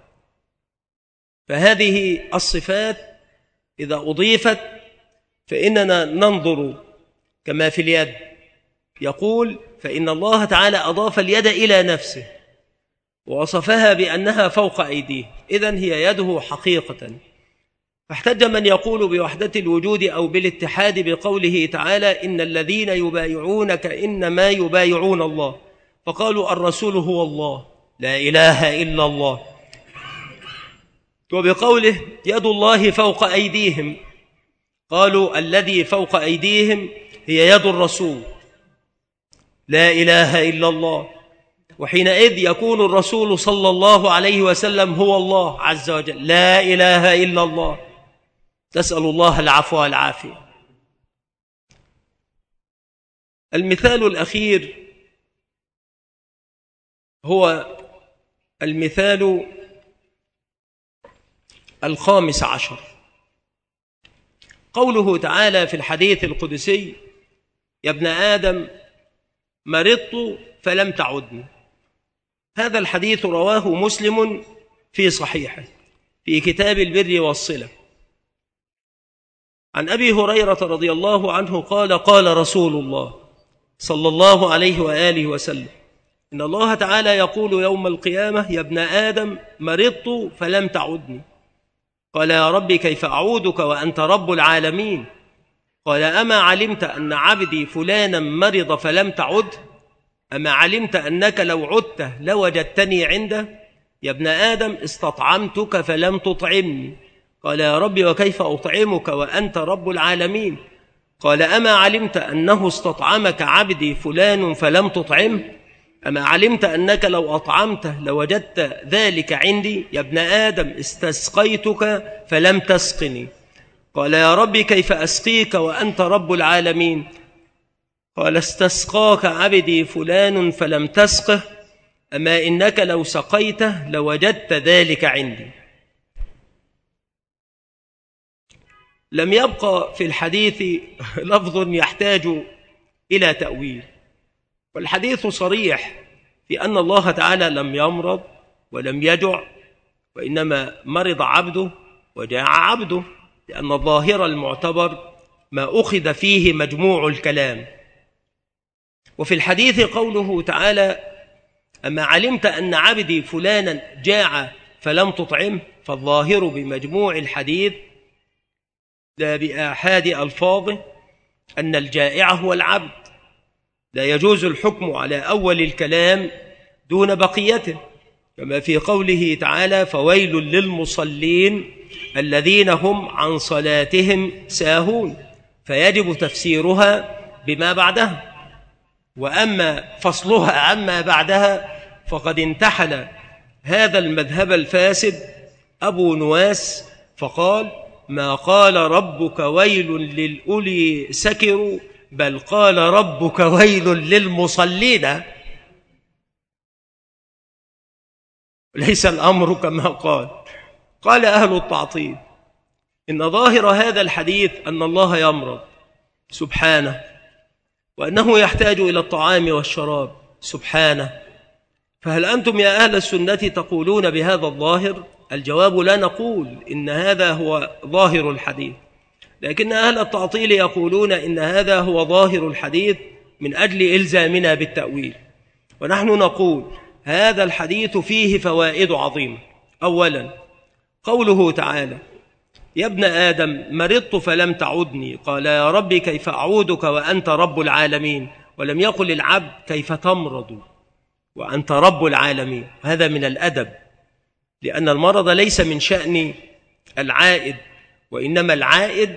فهذه الصفات إذا أضيفت فإننا ننظر كما في اليد، يقول فإن الله تعالى أضاف اليد إلى نفسه ووصفها بأنها فوق أيديه، إذن هي يده حقيقة. فاحتج من يقول بوحدة الوجود أو بالاتحاد بقوله تعالى إن الذين يبايعونك إنما يبايعون الله، فقالوا الرسول هو الله لا إله إلا الله، وبقوله يد الله فوق أيديهم، قالوا الذي فوق أيديهم هي يد الرسول، لا إله إلا الله، وحينئذ يكون الرسول صلى الله عليه وسلم هو الله عز وجل، لا إله إلا الله. تسأل الله العفو والعافية. المثال الأخير هو المثال 15، قوله تعالى في الحديث القدسي: يا ابن آدم مرضت فلم تعدني. هذا الحديث رواه مسلم في صحيحه في كتاب البر والصلة، عن أبي هريرة رضي الله عنه قال: قال رسول الله صلى الله عليه وآله وسلم: إن الله تعالى يقول يوم القيامة: يا ابن آدم مرضت فلم تعدني. قال: يا رب كيف أعودك وأنت رب العالمين؟ قال: أما علمت أن عبدي فلانا مرض فلم تعد؟ أما علمت أنك لو عدت لوجدتني عنده؟ يا ابن آدم استطعمتك فلم تطعمني. قال: يا رب وكيف أطعمك وأنت رب العالمين؟ قال: أما علمت أنه استطعمك عبدي فلان فلم تطعمه؟ أما علمت أنك لو أطعمته لوجدت ذلك عندي؟ يا ابن آدم استسقيتك فلم تسقني. قال: يا رب كيف أسقيك وأنت رب العالمين؟ قال: استسقاك عبدي فلان فلم تسقه، أما إنك لو سقيته لوجدت ذلك عندي. لم يبقى في الحديث لفظ يحتاج إلى تأويل، والحديث صريح في أن الله تعالى لم يمرض ولم يجع، وإنما مرض عبده وجاع عبده، لأن الظاهر المعتبر ما أخذ فيه مجموع الكلام. وفي الحديث قوله تعالى: أما علمت أن عبدي فلانا جاع فلم تطعمه، فالظاهر بمجموع الحديث لا بآحاد ألفاظه أن الجائع هو العبد، لا يجوز الحكم على أول الكلام دون بقيته، كما في قوله تعالى: فويل للمصلين الذين هم عن صلاتهم ساهون، فيجب تفسيرها بما بعدها. وأما فصلها عما بعدها فقد انتحل هذا المذهب الفاسد أبو نواس فقال: ما قال ربك ويل للأولي سكروا، بل قال ربك ويل للمصلين. ليس الأمر كما قال أهل التعطيل: إن ظاهر هذا الحديث أن الله يمرض سبحانه، وأنه يحتاج إلى الطعام والشراب سبحانه. فهل أنتم يا أهل السنة تقولون بهذا الظاهر؟ الجواب: لا نقول إن هذا هو ظاهر الحديث، لكن أهل التعطيل يقولون إن هذا هو ظاهر الحديث من أجل إلزامنا بالتأويل. ونحن نقول هذا الحديث فيه فوائد عظيمة. أولا، قوله تعالى: يا ابن آدم مرضت فلم تعدني. قال: يا رب كيف أعودك وأنت رب العالمين، ولم يقل العبد كيف تمرض وأنت رب العالمين. هذا من الأدب، لأن المرض ليس من شأن العائد، وإنما العائد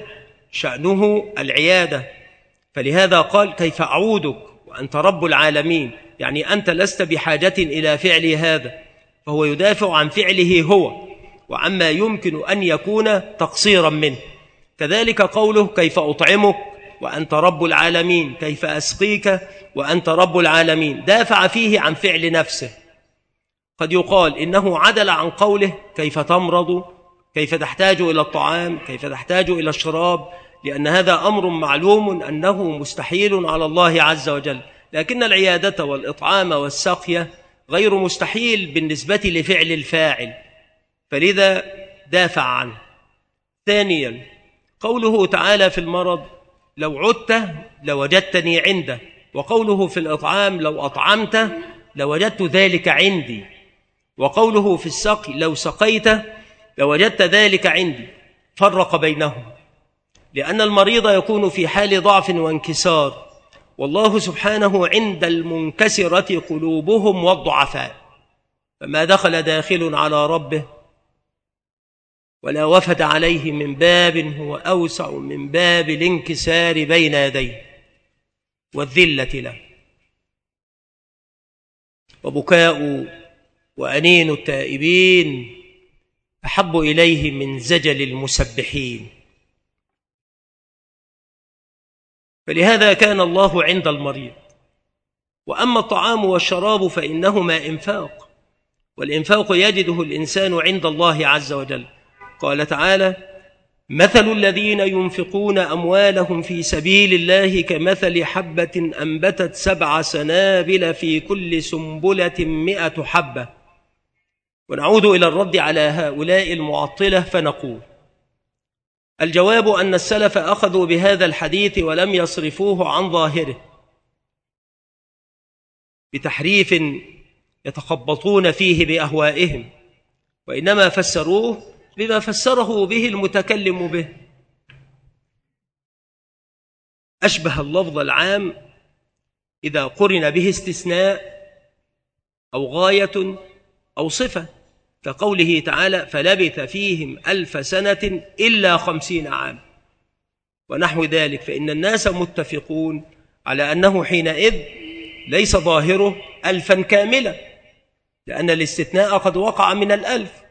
شأنه العيادة. فلهذا قال: كيف أعودك وأنت رب العالمين، يعني أنت لست بحاجة إلى فعل هذا، فهو يدافع عن فعله هو وعما يمكن أن يكون تقصيرا منه. كذلك قوله: كيف أطعمك وأنت رب العالمين، كيف أسقيك وأنت رب العالمين، دافع فيه عن فعل نفسه. قد يقال إنه عدل عن قوله: كيف تمرض، كيف تحتاج إلى الطعام، كيف تحتاج إلى الشراب، لأن هذا أمر معلوم أنه مستحيل على الله عز وجل، لكن العيادة والإطعام والسقي غير مستحيل بالنسبة لفعل الفاعل، فلذا دافع عنه. ثانيا، قوله تعالى في المرض: لو عدت لوجدتني عنده، وقوله في الإطعام: لو أطعمت لوجدت ذلك عندي، وقوله في السقي: لو سقيت لوجدت ذلك عندي. فرق بينهم، لأن المريض يكون في حال ضعف وانكسار، والله سبحانه عند المنكسرة قلوبهم والضعفاء، فما دخل داخل على ربه ولا وفد عليه من باب هو أوسع من باب الانكسار بين يديه والذلة له. وبكاء وأنين التائبين أحب إليه من زجل المسبحين. فلهذا كان الله عند المريض. وأما الطعام والشراب فإنهما إنفاق، والإنفاق يجده الإنسان عند الله عز وجل. قال تعالى: مثل الذين ينفقون أموالهم في سبيل الله كمثل حبة أنبتت 7 سنابل في كل سنبلة 100 حبة. ونعود إلى الرد على هؤلاء المعطلة فنقول: الجواب أن السلف أخذوا بهذا الحديث ولم يصرفوه عن ظاهره بتحريف يتخبطون فيه بأهوائهم، وإنما فسروه بما فسره به المتكلم به. أشبه اللفظ العام إذا قرن به استثناء أو غاية أو صفة، كقوله تعالى: فلبث فيهم 1000 سنة إلا 50 عام ونحو ذلك. فإن الناس متفقون على أنه حينئذ ليس ظاهره 1000 كاملة، لأن الاستثناء قد وقع من 1000.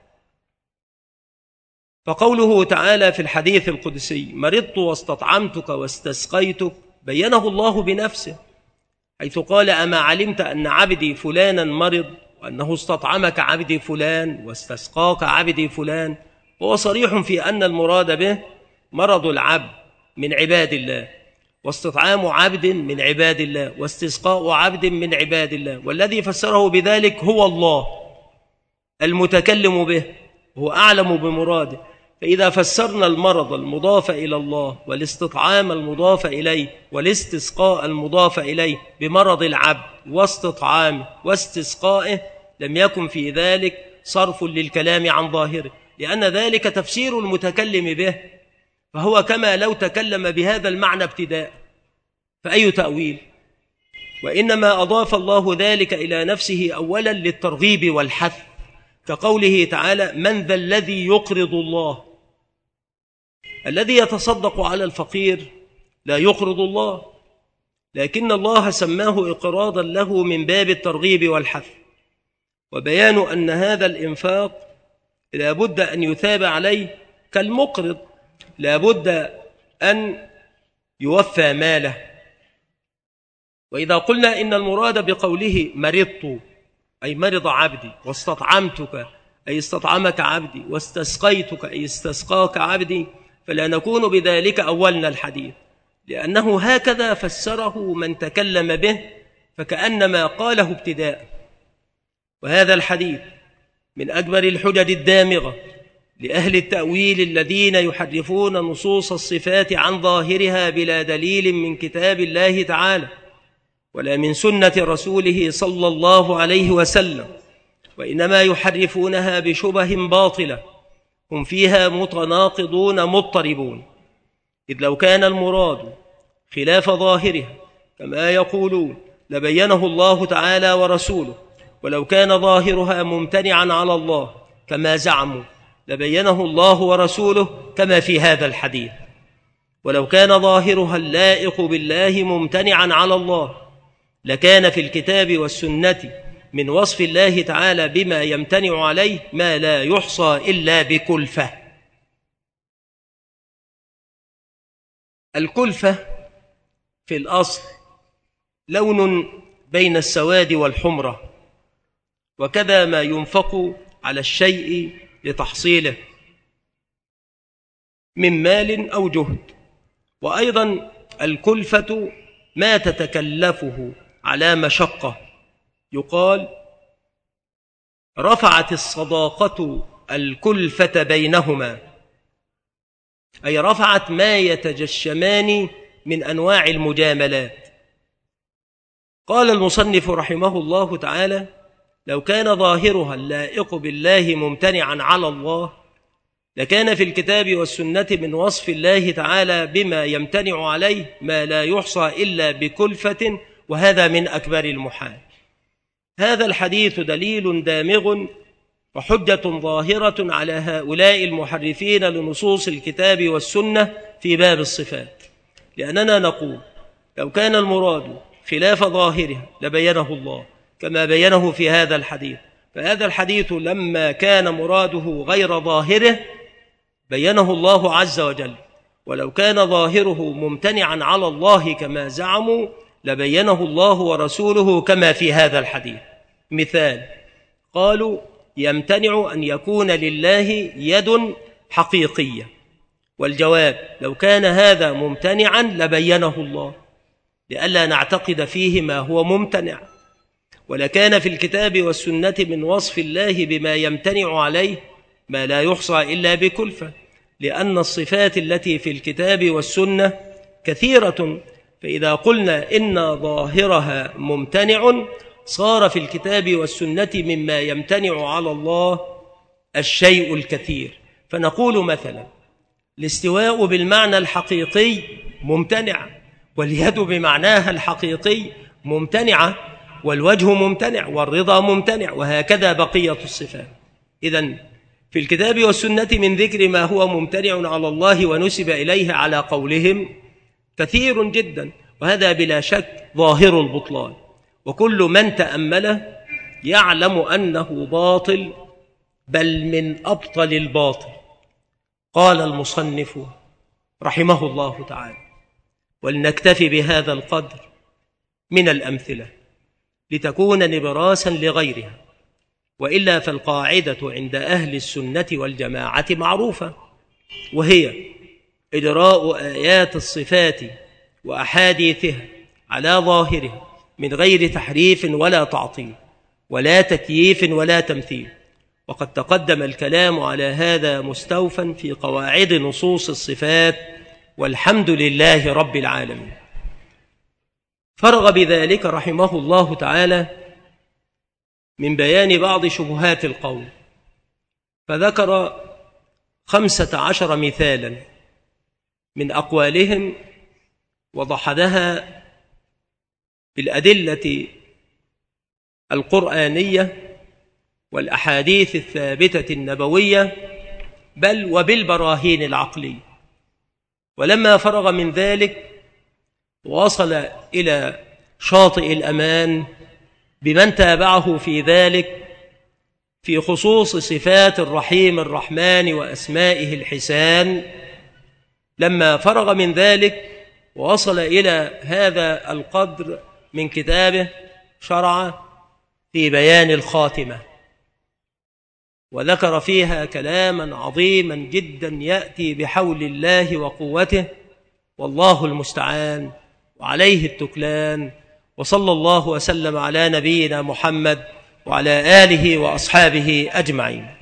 فقوله تعالى في الحديث القدسي: مرضت واستطعمتك واستسقيتك، بينه الله بنفسه، حيث قال: أما علمت أن عبدي فلانا مرض، وأنه استطعمك عبدي فلان واستسقاك عبدي فلان. وهو صريح في أن المراد به مرض العبد من عباد الله، واستطعام عبد من عباد الله، واستسقاء عبد من عباد الله. والذي فسره بذلك هو الله المتكلم به، هو أعلم بمراده. فإذا فسرنا المرض المضاف إلى الله والاستطعام المضاف إليه والاستسقاء المضاف إليه بمرض العبد واستطعامه واستسقائه، لم يكن في ذلك صرف للكلام عن ظاهره، لأن ذلك تفسير المتكلم به، فهو كما لو تكلم بهذا المعنى ابتداء، فأي تأويل؟ وإنما أضاف الله ذلك إلى نفسه أولا للترغيب والحث، كقوله تعالى: من ذا الذي يقرض الله. الذي يتصدق على الفقير لا يقرض الله، لكن الله سماه إقراضا له من باب الترغيب والحث، وبيان أن هذا الإنفاق لا بد أن يثاب عليه كالمقرض، لا بد أن يوفى ماله. وإذا قلنا إن المراد بقوله مرضت أي مرض عبدي، واستطعمتك أي استطعمك عبدي، واستسقيتك أي استسقاك عبدي، فلا نكون بذلك أولنا الحديث، لأنه هكذا فسره من تكلم به، فكأنما قاله ابتداء. وهذا الحديث من أكبر الحجج الدامغة لأهل التأويل الذين يحرفون نصوص الصفات عن ظاهرها بلا دليل من كتاب الله تعالى ولا من سنة رسوله صلى الله عليه وسلم، وإنما يحرفونها بشبه باطلة هم فيها متناقضون مضطربون. إذ لو كان المراد خلاف ظاهرها كما يقولون لبينه الله تعالى ورسوله، ولو كان ظاهرها ممتنعا على الله كما زعموا لبينه الله ورسوله كما في هذا الحديث، ولو كان ظاهرها اللائق بالله ممتنعا على الله لكان في الكتاب والسنة من وصف الله تعالى بما يمتنع عليه ما لا يحصى إلا بكلفة. الكلفة في الأصل لون بين السواد والحمرة، وكذا ما ينفق على الشيء لتحصيله من مال أو جهد. وأيضا الكلفة ما تتكلفه على مشقة، يقال رفعت الصداقة الكلفة بينهما، أي رفعت ما يتجشمان من أنواع المجاملات. قال المصنف رحمه الله تعالى: لو كان ظاهرها اللائق بالله ممتنعا على الله لكان في الكتاب والسنة من وصف الله تعالى بما يمتنع عليه ما لا يحصى إلا بكلفة، وهذا من أكبر المحال. هذا الحديث دليل دامغ وحجة ظاهرة على هؤلاء المحرفين لنصوص الكتاب والسنة في باب الصفات، لأننا نقول لو كان المراد خلاف ظاهره لبينه الله كما بينه في هذا الحديث، فهذا الحديث لما كان مراده غير ظاهره بينه الله عز وجل، ولو كان ظاهره ممتنعا على الله كما زعموا لبينه الله ورسوله كما في هذا الحديث. مثال، قالوا يمتنع أن يكون لله يد حقيقية، والجواب لو كان هذا ممتنعا لبينه الله لئلا نعتقد فيه ما هو ممتنع، ولكان في الكتاب والسنة من وصف الله بما يمتنع عليه ما لا يحصى إلا بكلفة، لأن الصفات التي في الكتاب والسنة كثيرة، فإذا قلنا إن ظاهرها ممتنع صار في الكتاب والسنة مما يمتنع على الله الشيء الكثير. فنقول مثلا الاستواء بالمعنى الحقيقي ممتنع، واليد بمعناها الحقيقي ممتنعة، والوجه ممتنع، والرضا ممتنع، وهكذا بقية الصفات. إذن في الكتاب والسنة من ذكر ما هو ممتنع على الله ونسب إليه على قولهم كثير جدا، وهذا بلا شك ظاهر البطلان، وكل من تأمله يعلم أنه باطل، بل من أبطل الباطل. قال المصنف رحمه الله تعالى: ولنكتفي بهذا القدر من الأمثلة لتكون نبراسا لغيرها، وإلا فالقاعدة عند أهل السنة والجماعة معروفة، وهي إجراء آيات الصفات وأحاديثها على ظاهرها من غير تحريف ولا تعطيل ولا تكييف ولا تمثيل، وقد تقدم الكلام على هذا مستوفا في قواعد نصوص الصفات، والحمد لله رب العالمين. فرغ بذلك رحمه الله تعالى من بيان بعض شبهات القول، فذكر 15 مثالا من أقوالهم وضحدها بالأدلة القرآنية والأحاديث الثابتة النبوية، بل وبالبراهين العقلية. ولما فرغ من ذلك وصل إلى شاطئ الأمان بمن تابعه في ذلك في خصوص صفات الرحيم الرحمن وأسمائه الحسان. لما فرغ من ذلك ووصل إلى هذا القدر من كتابه شرع في بيان الخاتمة، وذكر فيها كلاما عظيما جدا يأتي بحول الله وقوته، والله المستعان وعليه التكلان. وصلى الله وسلم على نبينا محمد وعلى آله وأصحابه أجمعين.